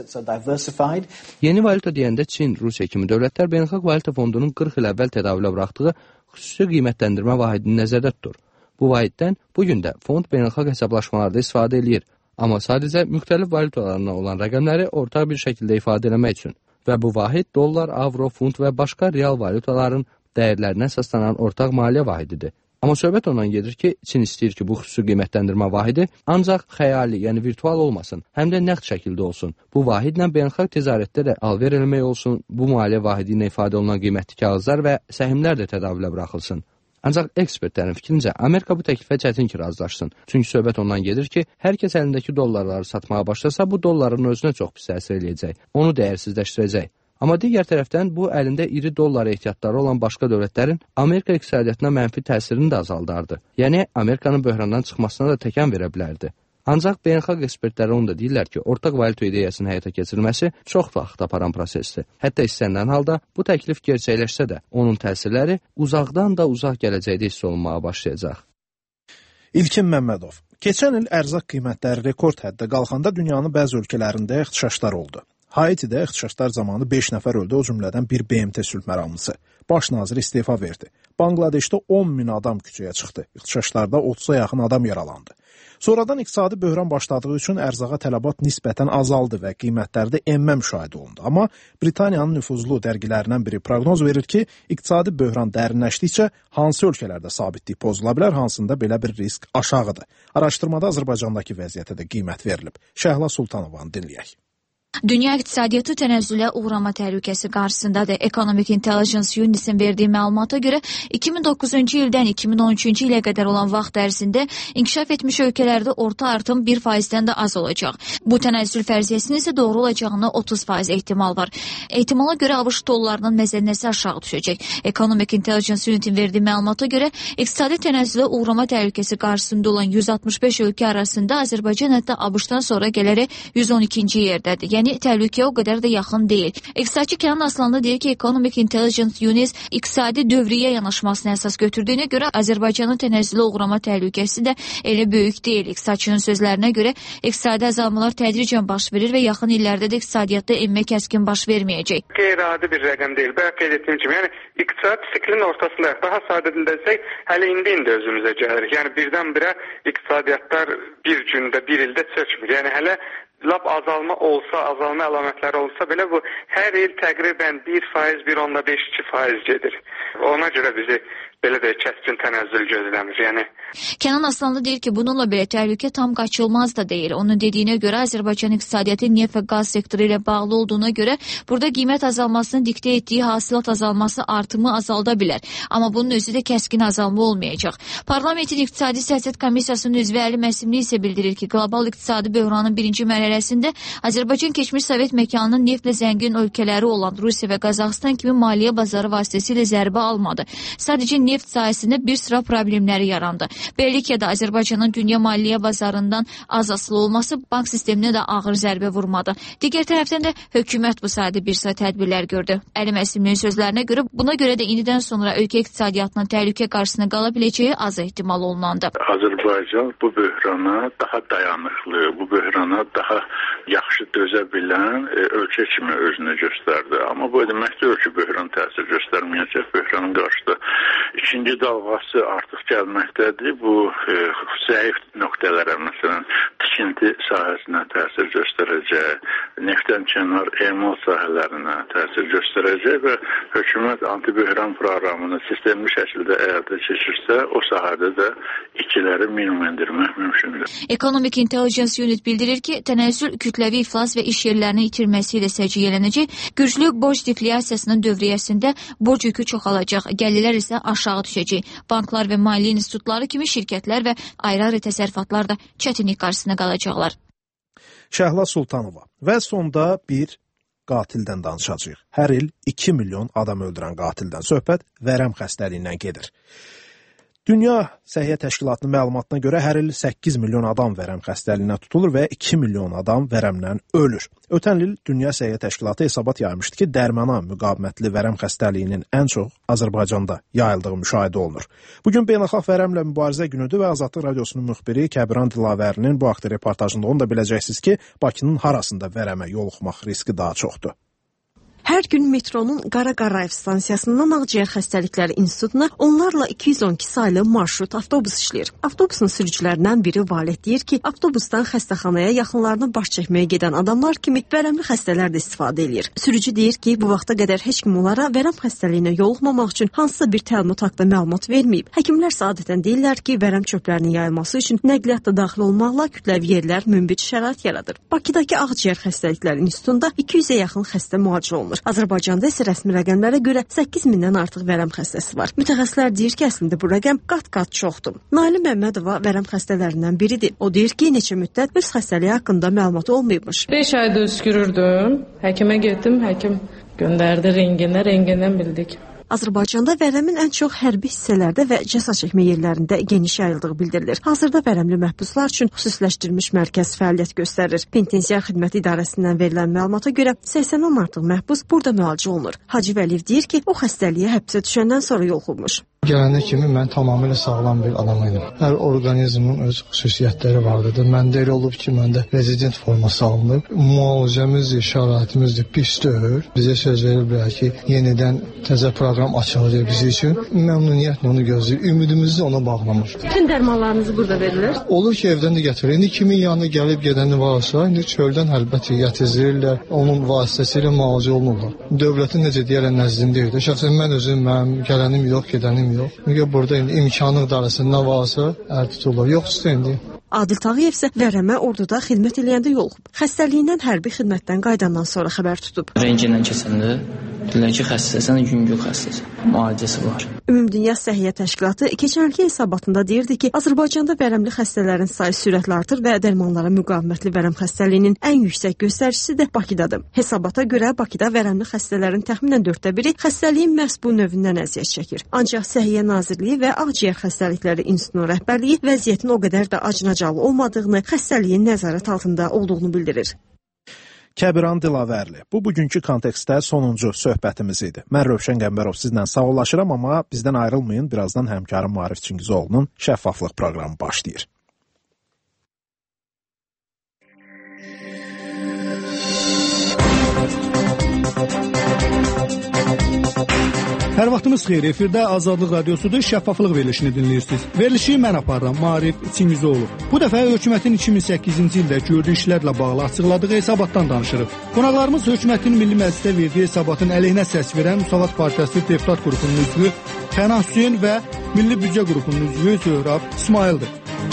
Yeni valyuta deyəndə Çin, Rusiya kimi dövlətlər Beynəlxalq Valyuta Fondunun qırx il əvvəl tədavülə buraxdığı xüsusi qiymətləndirmə vahidini nəzərdə tutur. Bu vahiddən bugün də fond beynəlxalq hesablaşmalarda istifadə eləyir. Amma sadəcə müxtəlif valyutalarına olan rəqəmləri ortaq bir şəkildə ifadə etmək üçün. Və bu vahid dollar, avro, funt və başqa real valyutaların dəyərlərinə əsaslanan ortaq maliyyə vahididir. Amma söhbət ondan gedir ki, Çin istəyir ki, bu xüsusi qiymətləndirmə vahidi ancaq xəyali, yəni virtual olmasın, həm də nəqd şəkildə olsun. Bu vahidlə beynəlxalq ticarətdə də alver eləmək olsun, bu maliyyə vahidi ilə ifadə olunan qiymətli kağızlar və səhmlər də tədavülə buraxılsın. Ancaq ekspertlərin fikrincə, Amerika bu təklifə çətin ki, razılaşsın. Çünki söhbət ondan gedir ki, hər kəs əlindəki dollarları satmağa başlasa, bu dolların özünə çox pis təsir eləyəcək, onu dəyərsizləşdirəcək. Amma digər tərəfdən bu əlində iri dollar ehtiyatları olan başqa dövlətlərin Amerika iqtisadiyyatına mənfi təsirini də azaldardı. Yəni, Amerikanın böhrandan çıxmasına da təkan verə bilərdi. Ancaq beynəlxalq ekspertləri onu da deyirlər ki, ortaq valyuta ideyasının həyata keçirilməsi çox vaxt aparan prosesdir. Hətta istənilən halda bu təklif gerçəkləşsə də, onun təsirləri uzaqdan da uzaq gələcəkdə hiss olunmağa başlayacaq. İlkin Məmmədov. Keçən il ərzaq qiymətləri rekord həddə qalxanda dünyanın bəzi ölkələrində ixtişaşlar oldu. Haitidə ixtişaşlar zamanı beş nəfər öldü, o cümlədən bir B M T sülh məramlısı. Baş nazir istefa verdi. Bangladeşdə on min adam küçəyə çıxdı. İxtişaşlarda otuza yaxın adam yaralandı. Sonradan iqtisadi böhran başladığı üçün ərzağa tələbat nisbətən azaldı və qiymətlərdə enmə müşahidə olundu. Amma Britaniyanın nüfuzlu dərgilərindən biri proqnoz verir ki, iqtisadi böhran dərinləşdikcə hansı ölkələrdə sabitlik pozula bilər, hansında belə bir risk aşağıdır. Araşdırmada Azərbaycandakı vəziyyətə də qiymət verilib. Şəhla Sultanovanı dinləyək. Dünya iqtisadiyyatı tənəzzülə uğrama təhlükəsi qarşısındadır. Economic Intelligence Unit'in verdiyi məlumata görə iki min doqquzuncu ildən iki min on üçüncü ilə qədər olan vaxt ərzində inkişaf etmiş ölkələrdə orta artım bir faizdən də az olacaq. Bu tənəzzül fərziyyəsinin isə doğru olacağına otuz faiz ehtimal var. Ehtimala görə ABŞ dollarının məzənnəsi aşağı düşəcək. Economic Intelligence Unit'in verdiyi məlumata görə iqtisadi tənəzzülə uğrama təhlükəsi qarşısında olan yüz altmış beş ölkə arasında Azərbaycan hətta ABŞ-dan sonra gələrək yüz on ikinci yerdədir. Yəni təhlükəyə o qədər də yaxın deyil. İqtisadçı Kənan Aslanlı deyir ki, Economic Intelligence Unit iqtisadi dövriyyə yanaşmasına əsas götürdüyünə görə Azərbaycanın tənəzzülə uğrama təhlükəsi də elə böyük deyil. İqtisadçının sözlərinə görə iqtisadi azalmalar tədricən baş verir və yaxın illərdə də iqtisadiyyatda enmə kəskin baş verməyəcək. Qeyri-adi bir rəqəm deyil. Bəlkə qeyd etdiyim kimi, yəni iqtisad siklin ortasında, daha sadə dildə desək, hələ indi-indi özümüzə gəlirik. Yəni birdən-birə iqtisadiyyatlar bir gündə, bir ildə çökmür. Yəni hələ lap azalma olsa, azalma əlamətləri olsa belə bu hər il təqribən bir faiz, bir onda beş iki faiz gedir. Ona görə bizi belə də kəskin tənəzzül gözləmir. Yəni Kənan Aslanlı deyir ki, bununla belə təhlükə tam qaçılmaz da deyil. Onun dediyinə görə Azərbaycan iqtisadiyyatı neft və qaz sektoru ilə bağlı olduğuna görə burada qiymət azalmasının diktə etdiyi hasilat azalması artımı azalda bilər. Amma bunun özü də kəskin azalma olmayacaq. Parlamentin İqtisadi Siyasət Komissiyasının üzvü Əli Məsimli isə bildirir ki, qlobal iqtisadi böhranın birinci mərhələsində Azərbaycan keçmiş Sovet məkanının neftlə zəngin ölkələri olan Rusiya və Qazaxıstan kimi maliyyə bazarı vasitəsilə zərbə almadı. Sadəcə neft sahəsində bir sıra problemləri yarandı. Beləliklə Azərbaycanın dünya maliyyə bazarından az asılı olması bank sisteminə də ağır zərbə vurmadı. Digər tərəfdən də hökumət bu sayədə bir sıra tədbirlər gördü. Əli Məsimlinin sözlərinə görə buna görə də indidən sonra ölkə iqtisadiyyatının təhlükə qarşısına qala biləcəyi az ehtimal olunandı. Azərbaycan bu böhrana daha dayanıqlı, bu böhrana daha yaxşı dözə bilən e, ölkə kimi özünü göstərdi. Amma bu demək deyil ki, böhran təsir göstərməyəcək. Böhranın qarşıda ikinci dalğası artıq gəlməkdədir. Bu e, zəif nöqtələrə, məsələn, tikinti sahəsinə təsir göstərəcək, neftdən kənar emal sahələrinə təsir göstərəcək və hökumət antiböhran proqramını sistemli şəkildə həyata keçirsə, o sahədə də ikiləri minimum endirmək mümkündür. Economic Intelligence Unit bildirir ki, tənəzzül kütləvi iflas və iş yerlərinin itirməsi ilə səciyyələnəcək, güclü borc deflyasiyasının dövriyyəsində borc yükü çoxalacaq, gəlirlər isə aşağı düşəcək. Banklar və maliyyə institutları kimi şirkətlər və ayrı-ayrı təsərrüfatlar da çətinlik qarşısına qalacaqlar. Şəhla Sultanova və sonda bir qatildən danışacağıq. Hər il iki milyon adam öldürən qatildən söhbət vərəm xəstəliyindən gedir. Dünya Səhiyyə Təşkilatının məlumatına görə hər il səkkiz milyon adam vərəm xəstəliyinə tutulur və iki milyon adam vərəmdən ölür. Ötən il Dünya Səhiyyə Təşkilatı hesabat yaymışdı ki, dərmana müqavimətli vərəm xəstəliyinin ən çox Azərbaycanda yayıldığı müşahidə olunur. Bugün Beynəlxalq Vərəmlə Mübarizə günüdür və Azadlıq Radiosunun müxbiri Kəbiran Dilavərinin bu haqda reportajında onu da biləcəksiniz ki, Bakının harasında vərəmə yoluxmaq riski daha çoxdur. Hər gün metronun Qara Qarayev stansiyasından Ağciyər Xəstəlikləri İnstitutuna onlarla iki yüz on iki saylı marşrut avtobus işləyir. Avtobusun sürücülərindən biri Valid deyir ki, avtobusdan xəstəxanaya yaxınlarını baş çəkməyə gedən adamlar kimi vərəmli xəstələr də istifadə edir. Sürücü deyir ki, bu vaxta qədər heç kim onlara vərəm xəstəliyinə yoluxmamaq üçün hansısa bir təlimat haqqında məlumat verməyib. Həkimlər adətən deyirlər ki, vərəm çöplərinin yayılması üçün nəqliyyatda daxil olmaqla kütləvi yerlər münbic şərait yaradır. Bakıdakı Ağciyər Xəstəlikləri İnstitutunda iki yüzə yaxın xəstə müalicə olunur. Azərbaycanda isə rəsmi rəqəmlərə görə səkkiz mindən artıq vərəm xəstəsi var. Mütəxəssislər deyir ki, əslində bu rəqəm qat-qat çoxdur. Nailə Məmmədova vərəm xəstələrindən biridir. O deyir ki, neçə müddət öz xəstəliyi haqqında məlumatı olmayıbmış. beş ayda öskürürdüm. Həkimə getdim, həkim göndərdi renginə, rengindən bildik. Azərbaycanda vərəmin ən çox hərbi hissələrdə və cəza çəkmə yerlərində geniş yayıldığı bildirilir. Hazırda vərəmli məhbuslar üçün xüsusiləşdirilmiş mərkəz fəaliyyət göstərir. Penitensiar Xidmət İdarəsindən verilən məlumata görə səksəndən artıq məhbus burada müalicə olunur. Hacı Vəliyev deyir ki, o xəstəliyə həbsə düşəndən sonra yoluxulmuş. Gələndə kimi mən tamamilə sağlam bir adam idim. Hər orqanizmin öz xüsusiyyətləri vardı. Məndə elə olub ki, məndə rezident forması alınıb. Müalicəmiz, şəraitimiz pis deyil. Bizə söz veriblər ki, yenidən təzə proqram açılacaq bizim üçün. Məmnuniyyətlə onu gözləyir. Ümidimizi ona bağlamışıq. Bütün dərmanlarınızı burada verilir? Olur ki, evdən də gətirir. İndi kimin yanına gəlib gedəni varsa, indi çöldən əlbəttə gətirirlər. Onun vasitəsilə müalicə olunurlar. Dövlətin necə deyərlər nəzdindəyir. Şəxsən mən özüm, mənim gələnim yox, gedənim yox. Çünki burada indi imkanlıq darası nə varsa əl tuturlar. Yoxsa indi Adil Tağıyev isə Vərəmə orduda xidmət eləyəndə yoluxub. Xəstəliyindən hərbi xidmətdən qayıdandan sonra xəbər tutub. Rengindən keçəndə dedilər ki, xəstəsən, yüngül xəstəsən. Müalicəsi var. Ümumdünya Səhiyyə Təşkilatı keçən ilki hesabatında deyirdi ki, Azərbaycanda vərəmli xəstələrin sayı sürətlə artır və dərmanlara müqavimətli vərəm xəstəliyinin ən yüksək göstəricisi də Bakıdadır. Hesabata görə Bakıda vərəmli xəstələrin təxminən dörddə biri xəstəliyin məhz bu növündən əziyyət çəkir. Ancaq Səhiyyə Nazirliyi və Ağciyər Xəstəlikləri İnstitutunun rəhbərliyi vəziyyətin o qədər də acınacalı olmadığını, xəstəliyin nəzarət altında olduğunu bildirir. Kəbiran Dilavərli. Bu bugünkü kontekstdə sonuncu söhbətimiz idi. Mən Rövşən Qəmbərov sizlə sağollaşıram, amma bizdən ayrılmayın. Birazdan həmkarım Maarif Çingizoğlu'nun şəffaflıq proqramı başlayır. Hər vaxtınız xeyir, efirdə Azadlıq Radiosudur, şəffaflıq verilişini dinləyirsiniz. Verilişi mən aparıram, Maarif Çingizoğlu. Bu dəfə hökumətin iki min səkkizinci ildə gördüyü işlərlə bağlı açıqladığı hesabatdan danışırıq. Qonaqlarımız hökumətin Milli Məclisdə verdiyi hesabatın əleyhinə səs verən Müsavat Partiyası deputat qrupunun üzvü Kənan Hüseyn və Milli Büdcə qrupunun üzvü Zöhrab İsmaildir.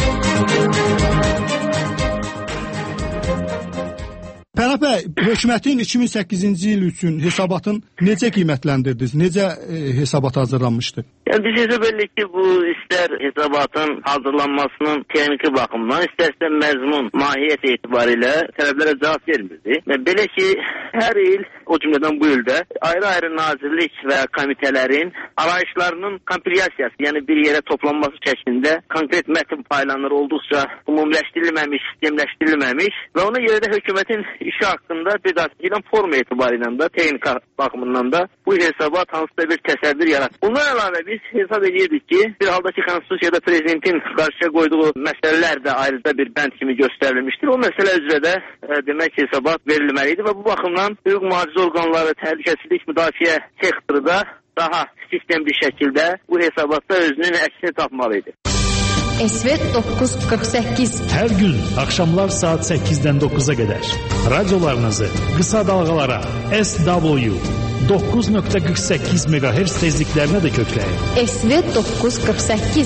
Pənah bəy, hökumətin iki min səkkizinci il üçün hesabatın necə qiymətləndirdiniz? Necə e, hesabat hazırlanmışdı? Yəni biz hesab edirik ki, bu istər hesabatın hazırlanmasının texniki baxımdan, istərsə məzmun, mahiyyət etibarilə tələblərə cavab vermirdi. Və belə ki, hər il, o cümlədən bu ildə ayrı-ayrı nazirlik və komitələrin arayışlarının kompilyasiyası, yəni bir yerə toplanması şəklində konkret mətn paylanır, olduqca ümumiləşdirilməmiş, sistemləşdirilməmiş və ona görə də hökumətin işi haqqında bedasıyla forma etibarıyla da, texnika baxımından da bu hesabat hansısa bir təsəvvür yaratır. Bundan əlavə biz hesab edirdik ki, bir halda ki, Konstitusiyada prezidentin qarşıya qoyduğu məsələlər də ayrıca bir bənd kimi göstərilmişdir. O məsələ üzrə də e, demək hesabat verilməliydi və bu baxımdan hüquq mühafizə orqanları, təhlükəsizlik müdafiə sektoru da daha sistemli şəkildə bu hesabatda özünün əksini tapmalıydı. Esvet doqquz qırx səkkiz. Hər gün axşamlar saat səkkizdən doqquza qədər radiolarınızı qısa dalğalara S W doqquz nöqtə qırx səkkiz meqahertz tezliklərinə də kökləyin. Esvet doqquz qırx səkkiz.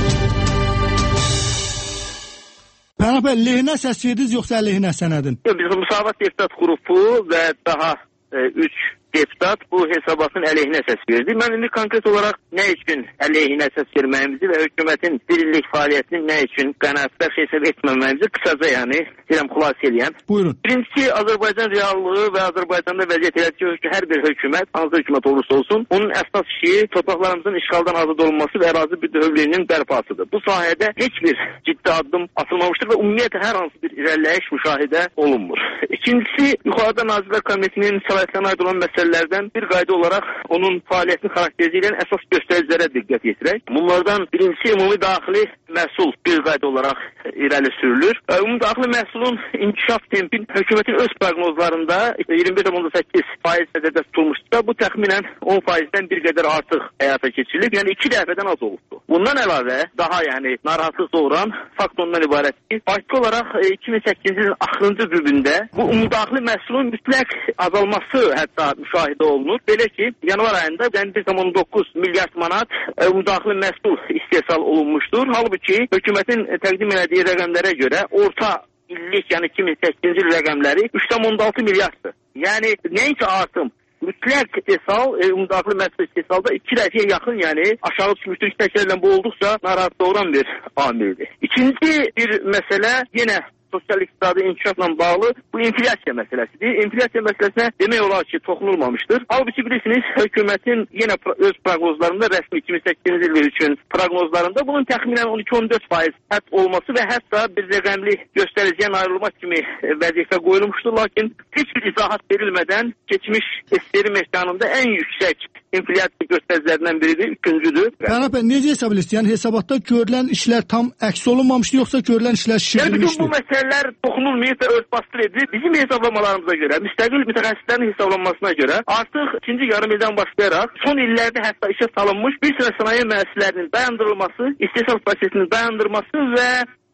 Pənah bəy, lehinə səs verdiniz yoxsa əleyhinə sənədin? Bizim Müsavat deputat qrupu və daha e, üç deputat bu hesabatın əleyhinə səs verdi. Mən indi konkret olaraq nə üçün əleyhinə səs verməyimizi və hökumətin bir illik fəaliyyətini nə üçün qənaətbəxş hesab etməməyimizi qısaca yəni deyirəm xülasə eləyəm. Buyurun. Birincisi, Azərbaycan reallığı və Azərbaycanda vəziyyət elədir ki, hər bir hökumət, hansı hökumət olursa olsun, onun əsas işi torpaqlarımızın işğaldan azad olunması və ərazi bütövlüyünün bərpasıdır. Bu sahədə heç bir ciddi addım atılmamışdır və ümumiyyətlə hər hansı bir irəliləyiş müşahidə olunmur. İkincisi, yuxarıda Nazirlər Komitəsinin səlahiyyətinə aid olan məsələlərdən bir qayda olaraq onun fəaliyyətini xarakterizləyən əsas göstəricilərə diqqət yetirək. Bunlardan birincisi ümumi daxili məhsul bir qayda olaraq irəli sürülür. Ümumi daxili məhsulun inkişaf tempin hökumətin öz proqnozlarında iyirmi bir nöqtə səkkiz faiz ədədə tutulmuşsa, bu təxminən on faizdən bir qədər artıq həyata keçirilib. Yəni iki dəfədən az olubdur. Bundan əlavə daha yəni narahatlıq doğuran fakt ondan ibarətdir ki, faktiki olaraq iki min səkkizinci ilin axırıncı rübündə bu ümumi daxili məhsulun mütləq azalması hətta müşahidə olunur. Belə ki, yanvar ayında bir nöqtə on doqquz milyard manat ümumi daxili məhsul istehsal olunmuşdur. Halbuki hökumətin təqdim etdiyi rəqəmlərə görə orta illik, yəni iki min səkkizinci il rəqəmləri üç nöqtə on altı milyarddır. Yəni nəinki artım, mütləq istehsal, ümumi daxili məhsul istehsalda iki dəfəyə yaxın, yəni aşağı düşmüşdür. İki təkərlə bu olduqca narahat doğuran bir amildir. İkinci bir məsələ yenə sosial-iqtisadi inkişafla bağlı bu inflyasiya məsələsidir. Inflyasiya məsələsinə demək olar ki, toxunulmamışdır. Halbuki bilirsiniz, hökumətin yenə öz proqnozlarında, rəsmi iki min səkkizinci il üçün proqnozlarında bunun təxminən on iki on dörd faiz hədd olması və hətta bir rəqəmli göstəriciyə ayrılmaq kimi vəzifə qoyulmuşdur. Lakin heç bir izahat verilmədən keçmiş S S R məkanında ən yüksək inflyasiya göstəricilərindən biridir, üçüncüdür. Pənah bəy, necə hesab edirsiniz? Yəni hesabatda görülən işlər tam əks olunmamışdı, yoxsa görülən işlər şişirilmişdi? Yəni bu məsələlər toxunulmayıb və örtbasdır edilir. Bizim hesablamalarımıza görə, müstəqil mütəxəssislərin hesablanmasına görə artıq ikinci yarım ildən başlayaraq son illərdə hətta işə salınmış bir sıra sənaye müəssisələrinin dayandırılması, istehsal prosesinin dayandırılması və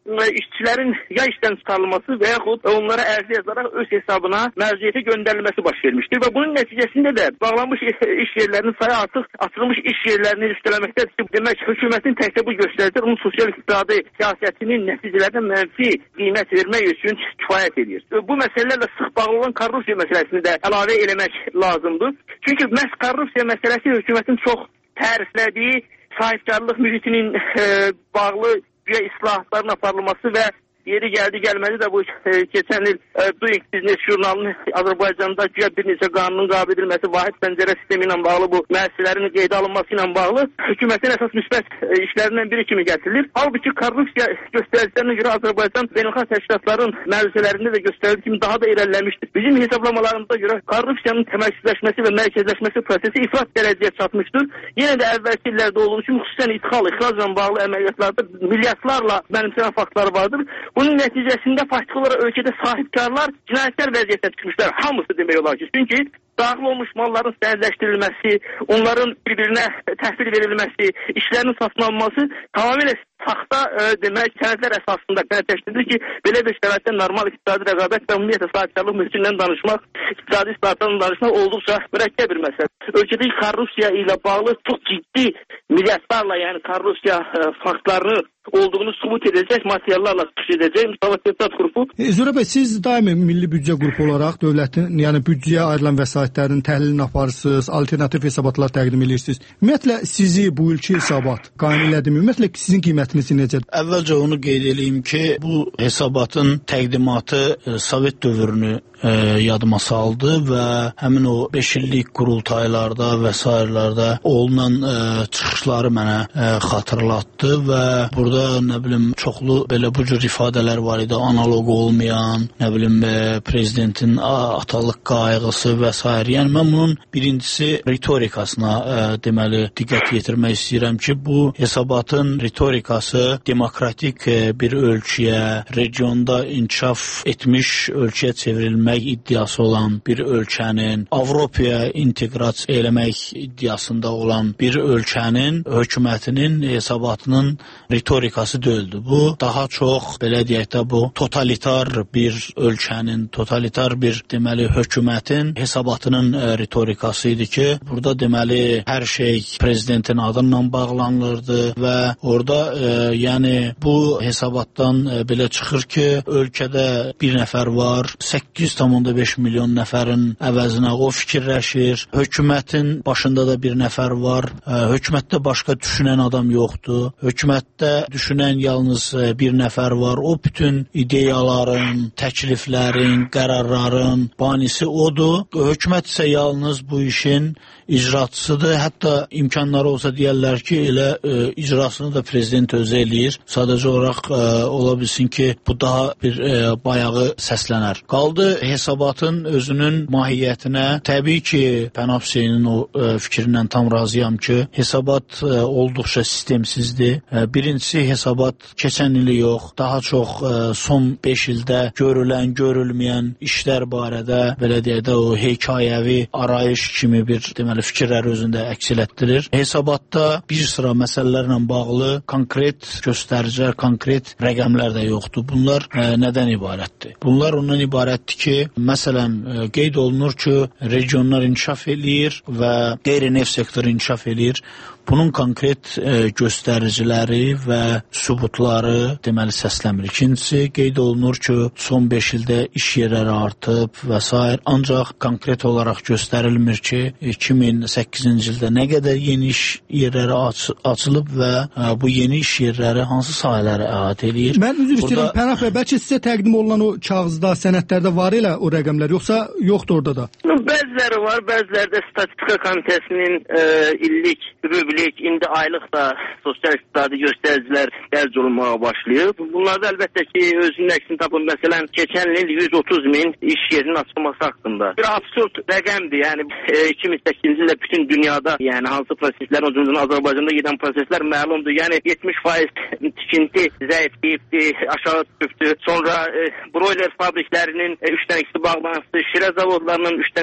işçilərin ya işdən çıxarılması və yaxud onlara ərizə yazaraq öz hesabına mərciyyətə göndərilməsi baş vermişdir və bunun nəticəsində də bağlanmış iş yerlərinin sayı artıq açılmış iş yerlərini üstələməkdədir ki, demək hökumətin təkcə bu göstəricilər onun sosial-iqtisadi siyasətinin nəticələrində mənfi qiymət vermək üçün kifayət edir. Bu məsələlərlə sıx bağlı olan korrupsiya məsələsini də əlavə eləmək lazımdır. Çünki məhz korrupsiya məsələsi hökumətin çox təriflədiyi sahibkarlıq mühitinin e, bağlı güya islahatların aparılması və yeri gəldi gəlmədi də bu e, keçən il e, Doing Business jurnalının Azərbaycanda güya bir neçə qanunun qəbul edilməsi, vahid pəncərə sistemi ilə bağlı bu məsələlərin qeydə alınması ilə bağlı hökumətin əsas müsbət e, işlərindən biri kimi gətirilir. Halbuki korrupsiya göstəricilərinə görə Azərbaycan beynəlxalq təşkilatların məruzələrində də göstərildiyi kimi daha da irəliləmişdir. Bizim hesablamalarımıza görə korrupsiyanın təməssüzləşməsi və mərkəzləşməsi prosesi ifrat dərəcəyə çatmışdır. Yenə də əvvəlki illərdə olduğu kimi xüsusən idxal, ixracla bağlı əməliyyatlarda milyardlarla mənimsənən faktlar vardır. Bunun nəticəsində faktiki olaraq ölkədə sahibkarlar cinayətkar vəziyyətə düşmüşlər. Hamısı demək olar ki. Çünki daxil olmuş malların sənədləşdirilməsi, onların bir-birinə təhvil verilməsi, işlərinin satın alınması tamamilə saxta e, demək sənədlər əsasında sənədləşdirilir ki, belə bir şəraitdə normal iqtisadi rəqabət və ümumiyyətlə sahibkarlıq mühitindən danışmaq, iqtisadi islahatdan danışmaq olduqca mürəkkəb bir məsələ. Ölkədəki korrupsiya ilə bağlı çox ciddi milyardlarla, yəni korrupsiya e, faktlarını olduğunu sübut edəcək materiallarla çıxış edəcək Mustafa Deputat qrupu. E, Zürə bəy, siz daimi milli büdcə qrupu olaraq dövlətin, yəni büdcəyə ayrılan vəsaitlərin təhlilini aparırsınız, alternativ hesabatlar təqdim edirsiniz. Ümumiyyətlə sizi bu ilki hesabat qane elədimi? Ümumiyyətlə sizin qiymətiniz necədir? Əvvəlcə onu qeyd edeyim ki, bu hesabatın təqdimatı e, Sovet dövrünü e, yadıma saldı və həmin o beş illik qurultaylarda və sairələrdə olunan e, çıxışları mənə e, xatırlatdı və burada nə bilim çoxlu belə bu cür ifadələr var idi, analoq olmayan, nə bilim e, prezidentin atalıq qayğısı və s. Yəni mən bunun birincisi ritorikasına e, deməli diqqət yetirmək istəyirəm ki, bu hesabatın ritorikası demokratik e, bir ölkəyə, regionda inkişaf etmiş ölkəyə çevrilmək iddiası olan bir ölkənin, Avropaya inteqrasiya eləmək iddiasında olan bir ölkənin hökumətinin hesabatının ritorikası deyildi. Bu daha çox belə deyək də bu totalitar bir ölkənin, totalitar bir deməli hökumətin hesabatının e, ritorikası idi ki, burada deməli hər şey prezidentin adından bağlanılırdı və orada e, yəni bu hesabatdan e, belə çıxır ki, ölkədə bir nəfər var, səkkiz nöqtə beş milyon nəfərin əvəzinə o fikirləşir. Hökumətin başında da bir nəfər var. E, hökumətdə başqa düşünən adam yoxdur. Hökumətdə düşünən yalnız e, bir nəfər var. O bütün ideyaların, təkliflərin, qərarların banisi odur. Hökumət isə yalnız bu işin icraçısıdır. Hətta imkanları olsa deyərlər ki, elə e, icrasını da prezident özü eləyir. Sadəcə olaraq e, ola bilsin ki, bu daha bir e, bayağı səslənər. Qaldı hesabatın özünün mahiyyətinə. Təbii ki, Pənah Hüseynin o e, fikrindən tam razıyam ki, hesabat e, olduqca sistemsizdir. E, birincisi hesabat keçən ili yox, daha çox e, son beş ildə görülən, görülməyən işlər barədə belə deyək də o hekayəvi arayış kimi bir deməli fikirlər özündə əks elətdirir. Hesabatda bir sıra məsələlərlə bağlı konkret göstəricilər, konkret rəqəmlər də yoxdur. Bunlar e, nədən ibarətdir? Bunlar ondan ibarətdir ki, məsələn, e, qeyd olunur ki, regionlar inkişaf eləyir və qeyri-neft sektoru inkişaf eləyir. Bunun konkret e, göstəriciləri və sübutları deməli səsləmir. İkincisi, qeyd olunur ki, son beş ildə iş yerləri artıb və s. Ancaq konkret olaraq göstərilmir ki, iki min səkkizinci ildə nə qədər yeni iş yerləri aç açılıb və e, bu yeni iş yerləri hansı sahələri əhatə eləyir? Mən üzr istəyirəm, Pənah bəy, bəlkə sizə təqdim olunan o kağızda, sənədlərdə var elə o rəqəmlər, yoxsa yoxdur orada da? Bəziləri var, bəzilərdə Statistika Komitəsinin e, illik rüblik, indi aylıq da sosial-iqtisadi göstəricilər dərc olunmağa başlayıb. Bunlarda əlbəttə ki, özünün əksini tapın. Məsələn, keçən il yüz otuz min iş yerinin açılması haqqında. Bir absurd rəqəmdir. Yəni iki min səkkizinci ildə bütün dünyada, yəni hansı proseslər, o cümlədən Azərbaycanda gedən proseslər məlumdur. Yəni yetmiş faiz tikinti zəifləyibdir, aşağı düşübdür. Sonra e, broiler fabriklərinin e, üçdən ikisi bağlanıbdır, şirə zavodlarının üçdən ikisi bağlanıbdır.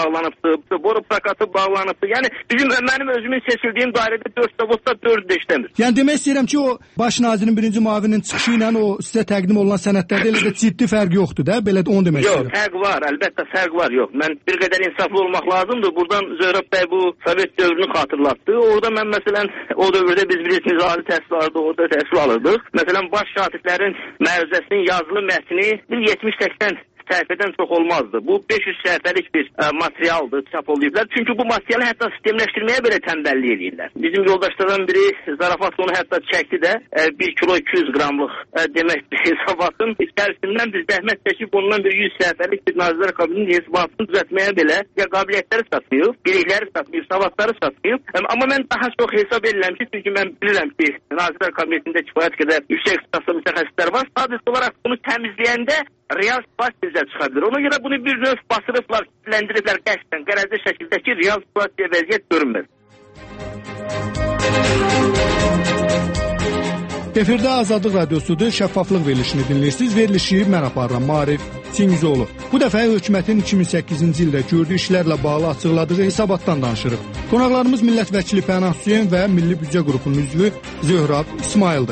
bağlanıbdır, boru prokatı bağlanıbdır. Yəni bizim mənim özümün seçildiyim dairədə dörd zavodda dördü də işləmir. Yəni demək istəyirəm ki, o baş nazirin birinci müavinin çıxışı ilə o sizə təqdim olunan sənədlərdə elə də ciddi fərq yoxdur da, belə də onu demək yox, istəyirəm. Yox, fərq var, əlbəttə fərq var, yox. Mən bir qədər insaflı olmaq lazımdır. Buradan Zöhrəb bəy bu Sovet dövrünü xatırlatdı. Orada mən məsələn o dövrdə biz bilirsiniz ali təhsil alırdıq, orada təhsil alırdıq. Məsələn baş şagirdlərin məruzəsinin yazılı mətni bir yetmiş səksən səhifədən çox olmazdı. Bu beş yüz səhifəlik bir ə, materialdır, çap oluyublar. Çünki bu materialı hətta sistemləşdirməyə belə tənbəllik edirlər. Bizim yoldaşlardan biri zarafat onu hətta çəkdi də ə, bir kilo iki yüz qramlıq ə, demək hesabatın içərisindən biz zəhmət çəkib ondan bir yüz səhifəlik bir Nazirlər Kabinetinin hesabatını düzəltməyə belə ya qabiliyyətləri satmayıb, bilikləri satmayıb, savadları satmayıb. Ə, amma mən daha çox hesab edirəm ki, çünki mən bilirəm ki, Nazirlər Kabinetində kifayət qədər yüksək ixtisaslı mütəxəssislər var. Sadəcə olaraq bunu təmizləyəndə real situasiya çıxabilir. Ona görə bunu bir növ basırıblar, siləndiriblər qəsdən, qərəzli şəkildə ki, real situasiya vəziyyət görünmür. Efirdə Azadlıq Radiosudur, şəffaflıq verilişini dinləyirsiniz. Verilişi mən aparıram, Maarif Çingizoğlu. Bu dəfə hökumətin iki min səkkizinci ildə gördüyü işlərlə bağlı açıqladığı hesabatdan danışırıq. Qonaqlarımız millət vəkili Pənah Hüseyn və Milli Büdcə qrupunun üzvü Zöhrab İsmaildir.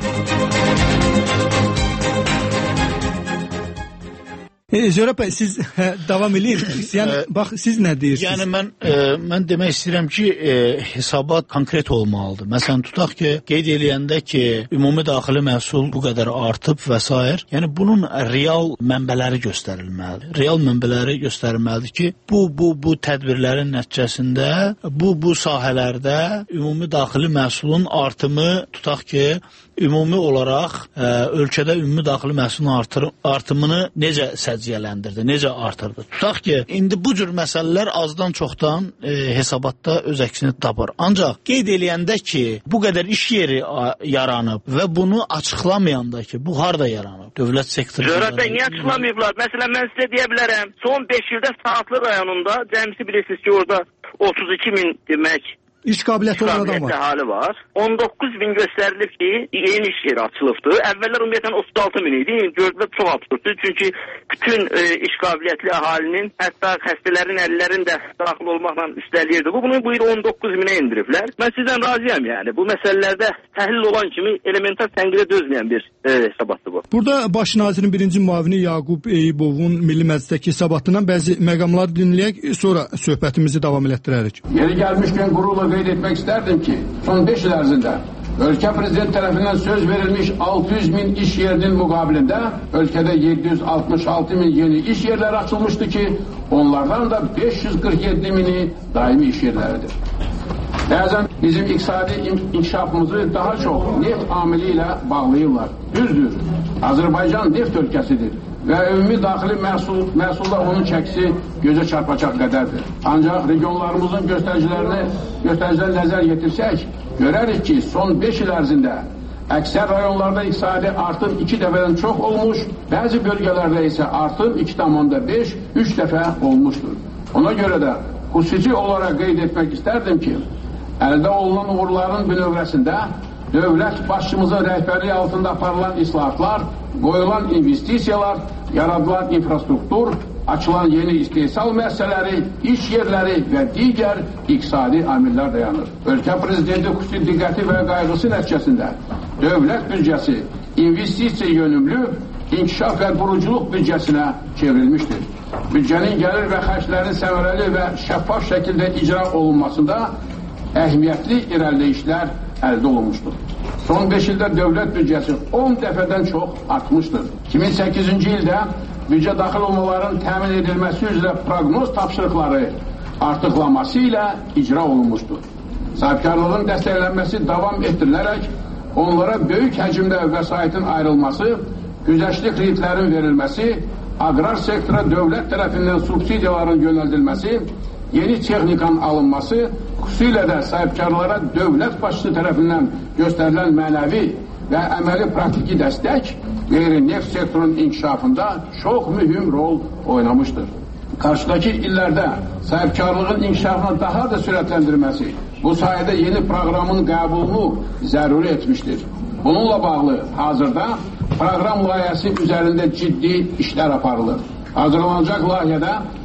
E, Zöhrab bəy, siz hə, davam edin. Yəni bax siz nə deyirsiniz? Yəni mən e, mən demək istəyirəm ki, e, hesabat konkret olmalıdır. Məsələn tutaq ki, qeyd eləyəndə ki, ümumi daxili məhsul bu qədər artıb və s. yəni bunun real mənbələri göstərilməlidir. Real mənbələri göstərilməlidir ki, bu bu bu tədbirlərin nəticəsində bu bu sahələrdə ümumi daxili məhsulun artımı tutaq ki, ümumi olaraq ə, ölkədə ümumi daxili məhsulun artır, artımını necə səciyyələndirdi, necə artırdı? Tutaq ki, indi bu cür məsələlər azdan çoxdan e, hesabatda öz əksini tapır. Ancaq qeyd eləyəndə ki, bu qədər iş yeri a, yaranıb və bunu açıqlamayanda ki, bu harda yaranıb? Dövlət sektoru. Zöhrəb bəy, niyə açıqlamayıblar? Məsələn, mən sizə deyə bilərəm, son beş ildə Saatlı rayonunda cəmsi bilirsiniz ki, orada otuz iki min demək İş qabiliyyəti olan adam var. Hali var. on doqquz min göstərilib ki, yeni iş yeri açılıbdır. Əvvəllər ümumiyyətlə otuz altı min idi. Gördülər çox absurddur. Çünki bütün e, iş qabiliyyətli əhalinin, hətta xəstələrin əllərin də daxil olmaqla üstəliyirdi. Bu bunu bu il on doqquz minə indiriblər. Mən sizdən razıyam yəni. Bu məsələlərdə təhlil olan kimi elementar tənqidə dözməyən bir e, hesabatdır bu. Burada baş nazirin birinci müavini Yaqub Eyübovun Milli Məclisdəki hesabatından bəzi məqamları dinləyək, sonra söhbətimizi davam etdirərik. Yeri gəlmişkən qürurla qeyd etmək istərdim ki, son beş il ərzində ölkə prezident tərəfindən söz verilmiş altı yüz min iş yerinin müqabilində ölkədə yeddi yüz altmış altı min yeni iş yerləri açılmışdı ki, onlardan da beş yüz qırx yeddi mini daimi iş yerləridir. Bəzən bizim iqtisadi inkişafımızı daha çox neft amili ilə bağlayırlar. Düzdür, Azərbaycan neft ölkəsidir və ümumi daxili məhsul, məhsulda onun çəkisi gözə çarpacaq qədərdir. Ancaq regionlarımızın göstəricilərini göstəricilərə nəzər yetirsək, görərik ki, son beş il ərzində əksər rayonlarda iqtisadi artım iki dəfədən çox olmuş, bəzi bölgələrdə isə artım iki tamamda beş, üç dəfə olmuşdur. Ona görə də xüsusi olaraq qeyd etmək istərdim ki, əldə olunan uğurların bünövrəsində dövlət başçımızın rəhbərliyi altında aparılan islahatlar, qoyulan investisiyalar, yaradılan infrastruktur, açılan yeni istehsal müəssisələri, iş yerləri və digər iqtisadi amillər dayanır. Ölkə prezidenti xüsusi diqqəti və qayğısı nəticəsində dövlət büdcəsi investisiya yönümlü inkişaf və quruculuq büdcəsinə çevrilmişdir. Büdcənin gəlir və xərclərin səmərəli və şəffaf şəkildə icra olunmasında əhəmiyyətli irəliləyişlər əldə olunmuşdur. Son beş ildə dövlət büdcəsi on dəfədən çox artmışdır. iki min səkkizinci ildə büdcə daxil olmaların təmin edilməsi üzrə proqnoz tapşırıqları artıqlaması ilə icra olunmuşdur. Sahibkarlığın dəstəklənməsi davam etdirilərək onlara böyük həcmdə vəsaitin ayrılması, güzəştli kreditlərin verilməsi, aqrar sektora dövlət tərəfindən subsidiyaların yönəldilməsi, yeni texnikanın alınması, xüsusilə də sahibkarlara dövlət başçısı tərəfindən göstərilən mənəvi və əməli praktiki dəstək qeyri-neft sektorunun inkişafında çox mühüm rol oynamışdır. Qarşıdakı illərdə sahibkarlığın inkişafını daha da sürətləndirməsi bu sayədə yeni proqramın qəbulunu zəruri etmişdir. Bununla bağlı hazırda proqram layihəsi üzərində ciddi işlər aparılır. Hazırlanacaq layihədə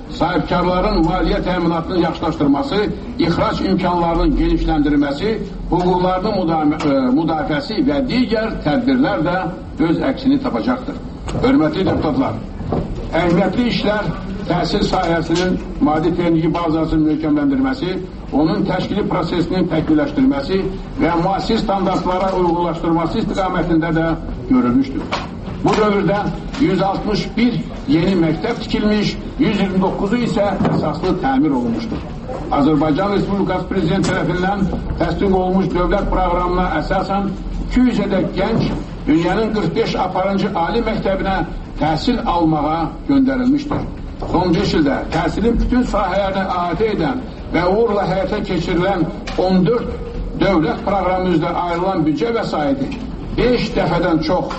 sahibkarların maliyyə təminatının yaxşılaşdırması, ixrac imkanlarının genişləndirilməsi, hüquqlarının müdafiəsi və digər tədbirlər də öz əksini tapacaqdır. Hörmətli deputatlar, əhəmiyyətli işlər təhsil sahəsinin maddi texniki bazasının möhkəmləndirməsi, onun təşkili prosesinin təkmilləşdirilməsi və müasir standartlara uyğunlaşdırılması istiqamətində də görülmüşdür. Bu dövrdə yüz altmış bir yeni məktəb tikilmiş, yüz iyirmi doqquzu isə əsaslı təmir olunmuşdur. Azərbaycan Respublikası Prezident tərəfindən təsdiq olunmuş dövlət proqramına əsasən iki yüz ədəd gənc dünyanın qırx beş aparıncı ali məktəbinə təhsil almağa göndərilmişdir. Son beş ildə təhsilin bütün sahələrini əhatə edən və uğurla həyata keçirilən on dörd dövlət proqramı üzrə ayrılan büdcə vəsaiti beş dəfədən çox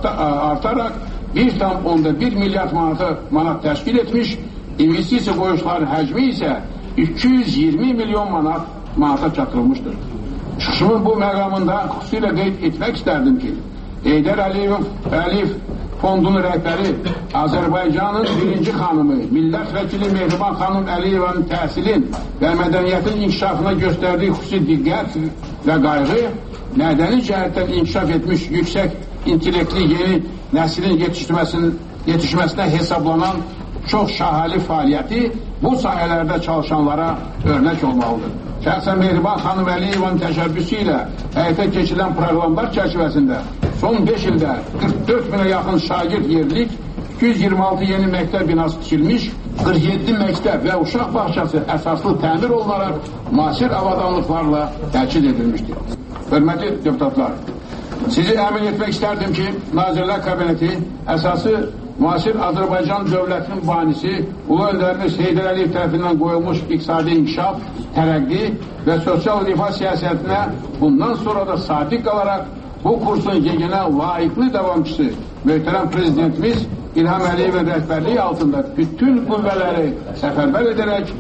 artaraq bir tam onda bir milyard manat təşkil etmiş, investisiya qoyuşların həcmi isə iki yüz iyirmi milyon manat manata çatdırılmışdır. Çıxışımın bu məqamında xüsusilə qeyd etmək istərdim ki, Heydər Əliyev, Əliyev Fondunun rəhbəri Azərbaycanın birinci xanımı, millət vəkili Mehriban xanım Əliyevanın təhsilin və mədəniyyətin inkişafına göstərdiyi xüsusi diqqət və qayğı, mədəni cəhətdən inkişaf etmiş yüksək intellektli yeni nəslin yetişməsinə hesablanan çox şahali fəaliyyəti bu sahələrdə çalışanlara örnək olmalıdır. Şəxsən Mehriban xanım Əliyevanın təşəbbüsü ilə həyata keçirilən proqramlar çərçivəsində son beş ildə qırx dörd minə yaxın şagird yerlik, iki yüz iyirmi altı yeni məktəb binası tikilmiş, qırx yeddi məktəb və uşaq bağçası əsaslı təmir olunaraq müasir avadanlıqlarla təkid edilmişdir. Hörmətli deputatlar, sizi əmin etmək istərdim ki, Nazirlər Kabineti əsası müasir Azərbaycan dövlətinin banisi Ulu Öndərimiz Heydər Əliyev tərəfindən qoyulmuş iqtisadi inkişaf, tərəqqi və sosial rifah siyasətinə bundan sonra da sadiq qalaraq bu kursun yeganə layiqli davamçısı möhtərəm prezidentimiz İlham Əliyevin rəhbərliyi altında bütün qüvvələri səfərbər edərək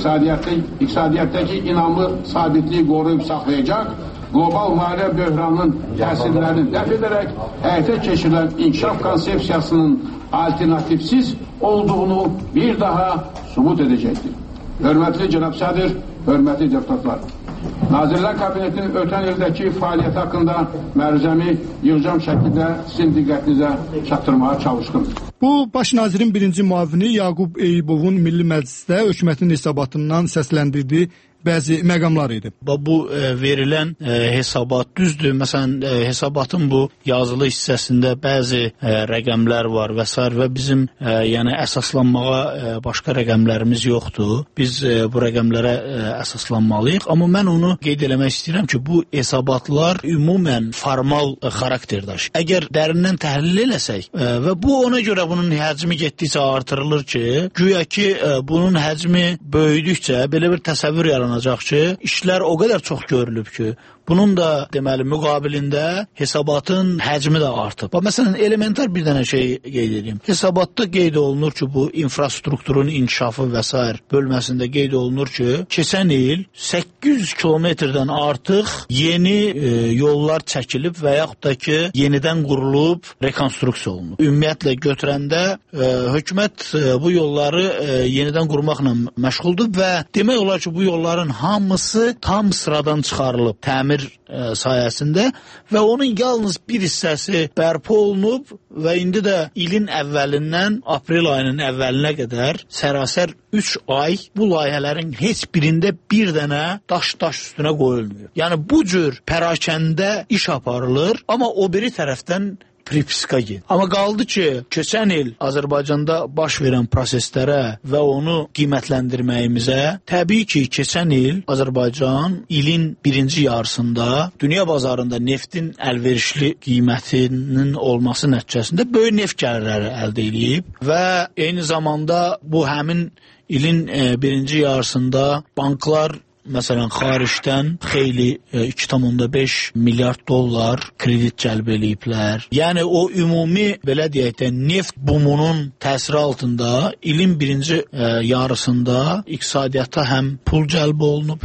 iqtisadiyyatdakı inamlı sabitliyi qoruyub saxlayacaq, qlobal maliyyə böhranının təsirlərini dəf edərək həyata keçirilən inkişaf konsepsiyasının alternativsiz olduğunu bir daha subut edəcəkdir. Hörmətli cənab sədr, hörmətli deputatlar, Nazirlər Kabinetinin ötən ildəki fəaliyyəti haqqında məruzəmi yığcam şəkildə sizin diqqətinizə çatdırmağa çalışdım. Bu, Baş nazirin birinci müavini Yaqub Eyübovun Milli Məclisdə hökumətin hesabatından səsləndirdiyi bəzi məqamlar idi. Bu e, verilən e, hesabat düzdür. Məsələn, e, hesabatın bu yazılı hissəsində bəzi e, rəqəmlər var və s. və bizim e, yəni əsaslanmağa e, başqa rəqəmlərimiz yoxdur. Biz e, bu rəqəmlərə e, əsaslanmalıyıq. Amma mən onu qeyd eləmək istəyirəm ki, bu hesabatlar ümumən formal e, xarakter daşıyır. Əgər dərindən təhlil eləsək e, və bu ona görə bunun həcmi getdikcə artırılır ki, güya ki e, bunun həcmi böyüdükcə belə bir təsəvvür yaranır ki, işlər o qədər çox görülüb ki, bunun da deməli müqabilində hesabatın həcmi də artıb. Məsələn, elementar bir dənə şey qeyd edeyim. Hesabatda qeyd olunur ki, bu infrastrukturun inkişafı və s. bölməsində qeyd olunur ki, keçən il səkkiz yüz kilometrdən artıq yeni e, yollar çəkilib və yaxud da ki, yenidən qurulub, rekonstruksiya olunub. Ümumiyyətlə götürəndə e, hökumət e, bu yolları e, yenidən qurmaqla məşğuldur və demək olar ki, bu yolların hamısı tam sıradan çıxarılıb, təmir e, sayəsində və onun yalnız bir hissəsi bərpa olunub və indi də ilin əvvəlindən aprel ayının əvvəlinə qədər sərasər üç ay bu layihələrin heç birində bir dənə daş-daş üstünə qoyulmuyor. Yəni bu cür pərakəndə iş aparılır, amma o biri tərəfdən pripiska gedir. Amma qaldı ki, keçən il Azərbaycanda baş verən proseslərə və onu qiymətləndirməyimizə, təbii ki, keçən il Azərbaycan ilin birinci yarısında dünya bazarında neftin əlverişli qiymətinin olması nəticəsində böyük neft gəlirləri əldə edib və eyni zamanda bu həmin ilin e, birinci yarısında banklar məsələn, xaricdən xeyli iki tam onda beş milyard dollar kredit cəlb eləyiblər. Yəni, o ümumi, belə deyək də, neft bumunun təsiri altında ilin birinci e, yarısında iqtisadiyyata həm pul cəlb olunub, həm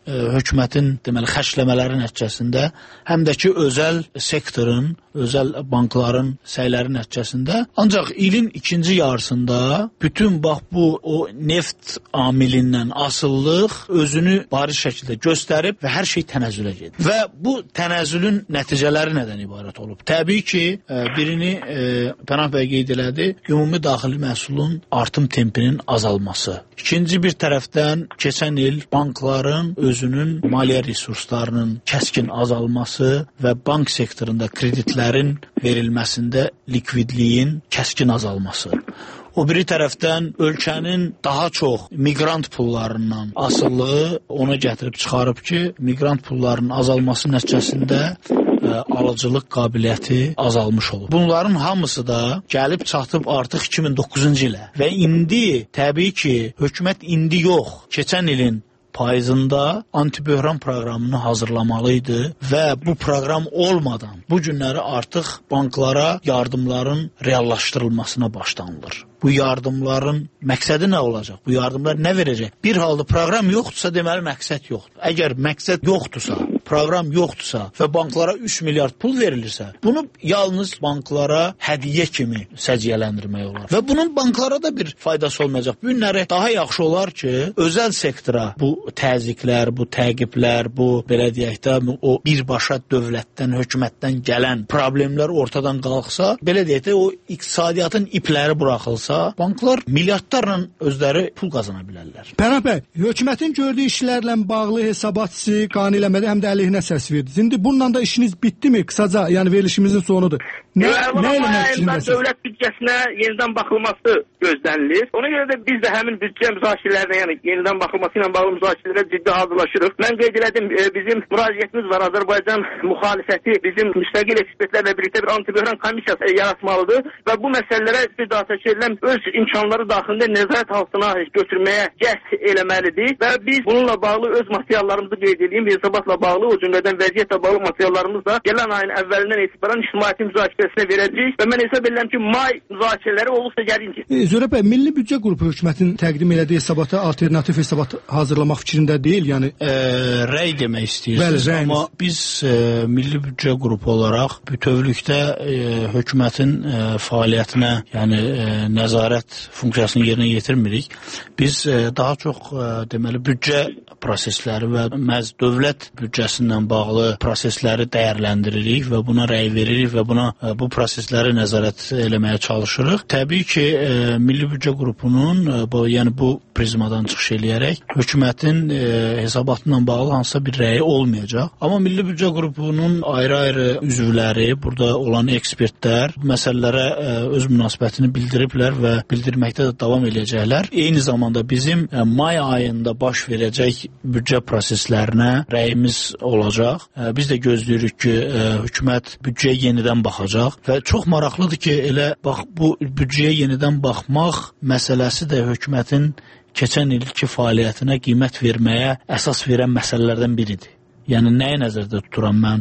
e, hökumətin deməli xərcləmələri nəticəsində, həm də ki özəl sektorun, özəl bankların səyləri nəticəsində, ancaq ilin ikinci yarısında bütün bax bu o neft amilindən asıllıq özünü bariz şəkildə göstərib və hər şey tənəzzülə gedir. Və bu tənəzzülün nəticələri nədən ibarət olub? Təbii ki, e, birini e, Pənah bəy qeyd elədi, ümumi daxili məhsulun artım tempinin azalması. İkinci bir tərəfdən keçən il bankların özünün maliyyə resurslarının kəskin azalması və bank sektorunda kreditlərin verilməsində likvidliyin kəskin azalması. O biri tərəfdən ölkənin daha çox miqrant pullarından asıllığı ona gətirib çıxarıb ki, miqrant pullarının azalması nəticəsində ə, alıcılıq qabiliyyəti azalmış olur. Bunların hamısı da gəlib çatıb artıq iki min doqquzuncu ilə və indi təbii ki, hökumət indi yox, keçən ilin payızında antiböhran proqramını hazırlamalıydı və bu proqram olmadan bu günləri artıq banklara yardımların reallaşdırılmasına başlanılır. Bu yardımların məqsədi nə olacaq? Bu yardımlar nə verəcək? Bir halda proqram yoxdursa, deməli məqsəd yoxdur. Əgər məqsəd yoxdursa, proqram yoxdursa və banklara üç milyard pul verilirsə, bunu yalnız banklara hədiyyə kimi səciyyələndirmək olar. Və bunun banklara da bir faydası olmayacaq. Bu günləri daha yaxşı olar ki, özəl sektora bu təzyiqlər, bu təqiblər, bu belə deyək də, o birbaşa dövlətdən, hökumətdən gələn problemlər ortadan qalxsa, belə deyək də, o iqtisadiyyatın ipləri buraxılsa, banklar milyardlarla özləri pul qazana bilərlər. Pənah bəy, hökumətin gördüyü işlərlə bağlı hesabat sizi qaniləmədi, həm də əleyhinə səs verdi. İndi bununla da işiniz bitdimi? Qısaca, yəni verilişimizin sonudur. Nə, nə eləmək fikrindəsiniz? Dövlət büdcəsinə yenidən baxılması gözlənilir. Ona görə də biz də həmin büdcə müzakirələrlə, yəni yenidən baxılması ilə bağlı müzakirələrə ciddi hazırlaşırıq. Mən qeyd elədim, e, bizim müraciətimiz var. Azərbaycan müxalifəti bizim müstəqil ekspertlərlə birlikdə bir antiböhran komissiyası yaratmalıdır və bu məsələlərə bir daha çəkilən öz imkanları daxilində nəzarət altına götürməyə cəhd eləməlidir və biz bununla bağlı öz materiallarımızı qeyd edeyim, hesabatla bağlı, o cümlədən vəziyyətlə bağlı materiallarımız da gələn ayın əvvəlindən etibarən ictimaiyyətin müzakirəsinə verəcəyik və mən hesab edirəm ki, may müzakirələri olursa gəlinci. E, Zürə bəy, Milli Büdcə Qrupu hökumətin təqdim elədiyi hesabata alternativ hesabat hazırlamaq fikrində deyil, yəni e, rəy demək istəyirsiniz, bəli, amma biz e, Milli Büdcə Qrupu olaraq bütövlükdə e, hökumətin e, fəaliyyətinə, yəni e, nəzarət funksiyasını yerinə yetirmirik. Biz e, daha çox e, deməli büdcə prosesləri və məhz dövlət büdcəsindən bağlı prosesləri dəyərləndiririk və buna rəy veririk və buna e, bu prosesləri nəzarət eləməyə çalışırıq. Təbii ki, e, Milli Büdcə Qrupunun e, bu, yəni bu prizmadan çıxış eləyərək hökumətin e, hesabatla bağlı hansısa bir rəyi olmayacaq. Amma Milli Büdcə Qrupunun ayrı-ayrı üzvləri, burada olan ekspertlər bu məsələlərə e, öz münasibətini bildiriblər və bildirməkdə də davam eləyəcəklər. Eyni zamanda bizim e, may ayında baş verəcək büdcə proseslərinə rəyimiz olacaq. E, biz də gözləyirik ki, e, hökumət büdcəyə yenidən baxacaq və çox maraqlıdır ki, elə bax bu büdcəyə yenidən baxmaq məsələsi də hökumətin keçən ilki fəaliyyətinə qiymət verməyə əsas verən məsələlərdən biridir. Yəni, nəyə nəzərdə tuturam mən?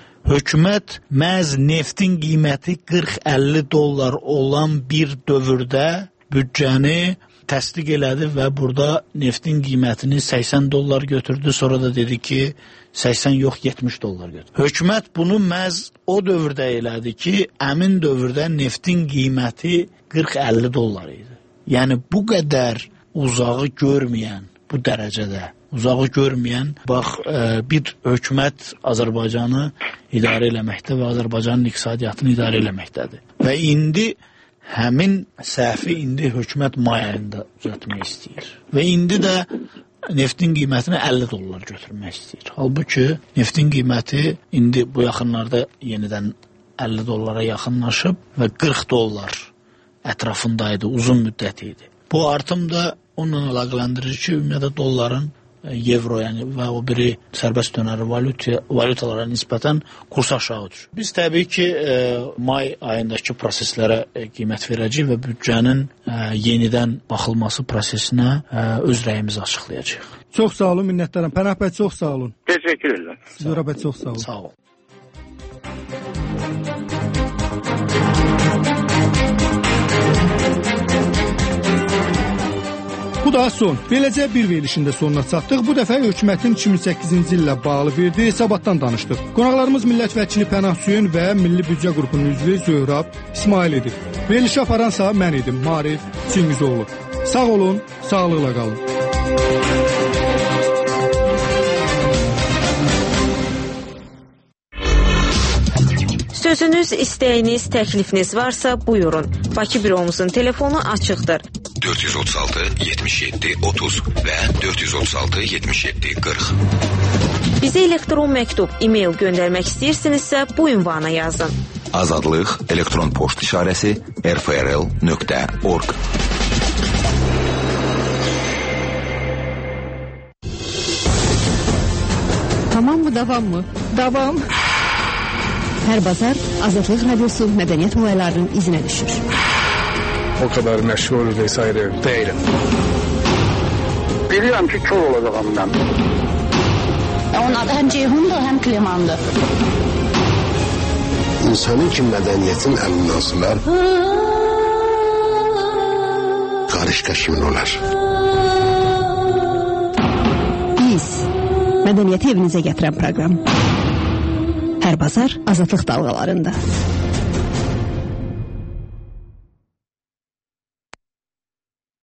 Hökumət məhz neftin qiyməti qırx əlli dollar olan bir dövrdə büdcəni təsdiq elədi və burada neftin qiymətini səksən dollar götürdü, sonra da dedi ki, səksən yox, yetmiş dollar götürdü. Hökumət bunu məhz o dövrdə elədi ki, əmin dövrdə neftin qiyməti qırx əlli dollar idi. Yəni, bu qədər uzağı görməyən, bu dərəcədə uzağı görməyən, bax, bir hökumət Azərbaycanı idarə eləməkdə və Azərbaycanın iqtisadiyyatını idarə eləməkdədir. Və indi həmin səhvi indi hökumət may ayında düzəltmək istəyir. Və indi də neftin qiymətini əlli dollar götürmək istəyir. Halbuki neftin qiyməti indi bu yaxınlarda yenidən əlli dollara yaxınlaşıb və qırx dollar ətrafındaydı, uzun müddət idi. Bu artım da onunla əlaqələndirir ki, ümumiyyətlə dolların evro, yəni və o biri sərbəst dönəri valyuta, valyutalara nisbətən kurs aşağı düşür. Biz təbii ki, e, may ayındakı proseslərə e, qiymət verəcəyik və büdcənin e, yenidən baxılması prosesinə e, öz rəyimizi açıqlayacağıq. Çox sağ olun, minnətdaram. Pənah bəy, çox sağ olun. Təşəkkür edirəm. Zürə bəy, çox sağ olun. Sağ olun. Bu Bu da son. Beləcə bir verilişin də sonuna çatdıq. Bu dəfə hökumətin iki min səkkizinci illə bağlı verdiyi hesabatdan danışdıq. Qonaqlarımız millət vəkili Pənah Hüseyn və Milli Büdcə qrupunun üzvü Zöhrab İsmail idi. Verilişi aparansa mən idim, Marif Çingizoğlu. Sağ olun, sağlıqla qalın. Sözünüz, istəyiniz, təklifiniz varsa buyurun. Bakı büromuzun telefonu açıqdır. dörd yüz otuz altı yetmiş yeddi otuz və dörd yüz otuz altı yetmiş yeddi qırx. Bizə elektron məktub, e-mail göndərmək istəyirsinizsə bu ünvana yazın. Azadlıq elektron poçt işarəsi r f r l nöqtə org. Tamam mı, davam mı? Davam. Hər bazar Azadlıq Radiosu mədəniyyət olaylarının izinə düşür. O kadar məşhur vesaire değilim. Bilirəm ki, kör olacağım mən. Onun adı həm Ceyhundur, həm Klimandır. İnsanın ki, mədəniyyətin əlindən sular, qarışqa kimin olar? Biz, mədəniyyəti evinizə gətirən proqram. Hər bazar Azadlıq dalğalarında.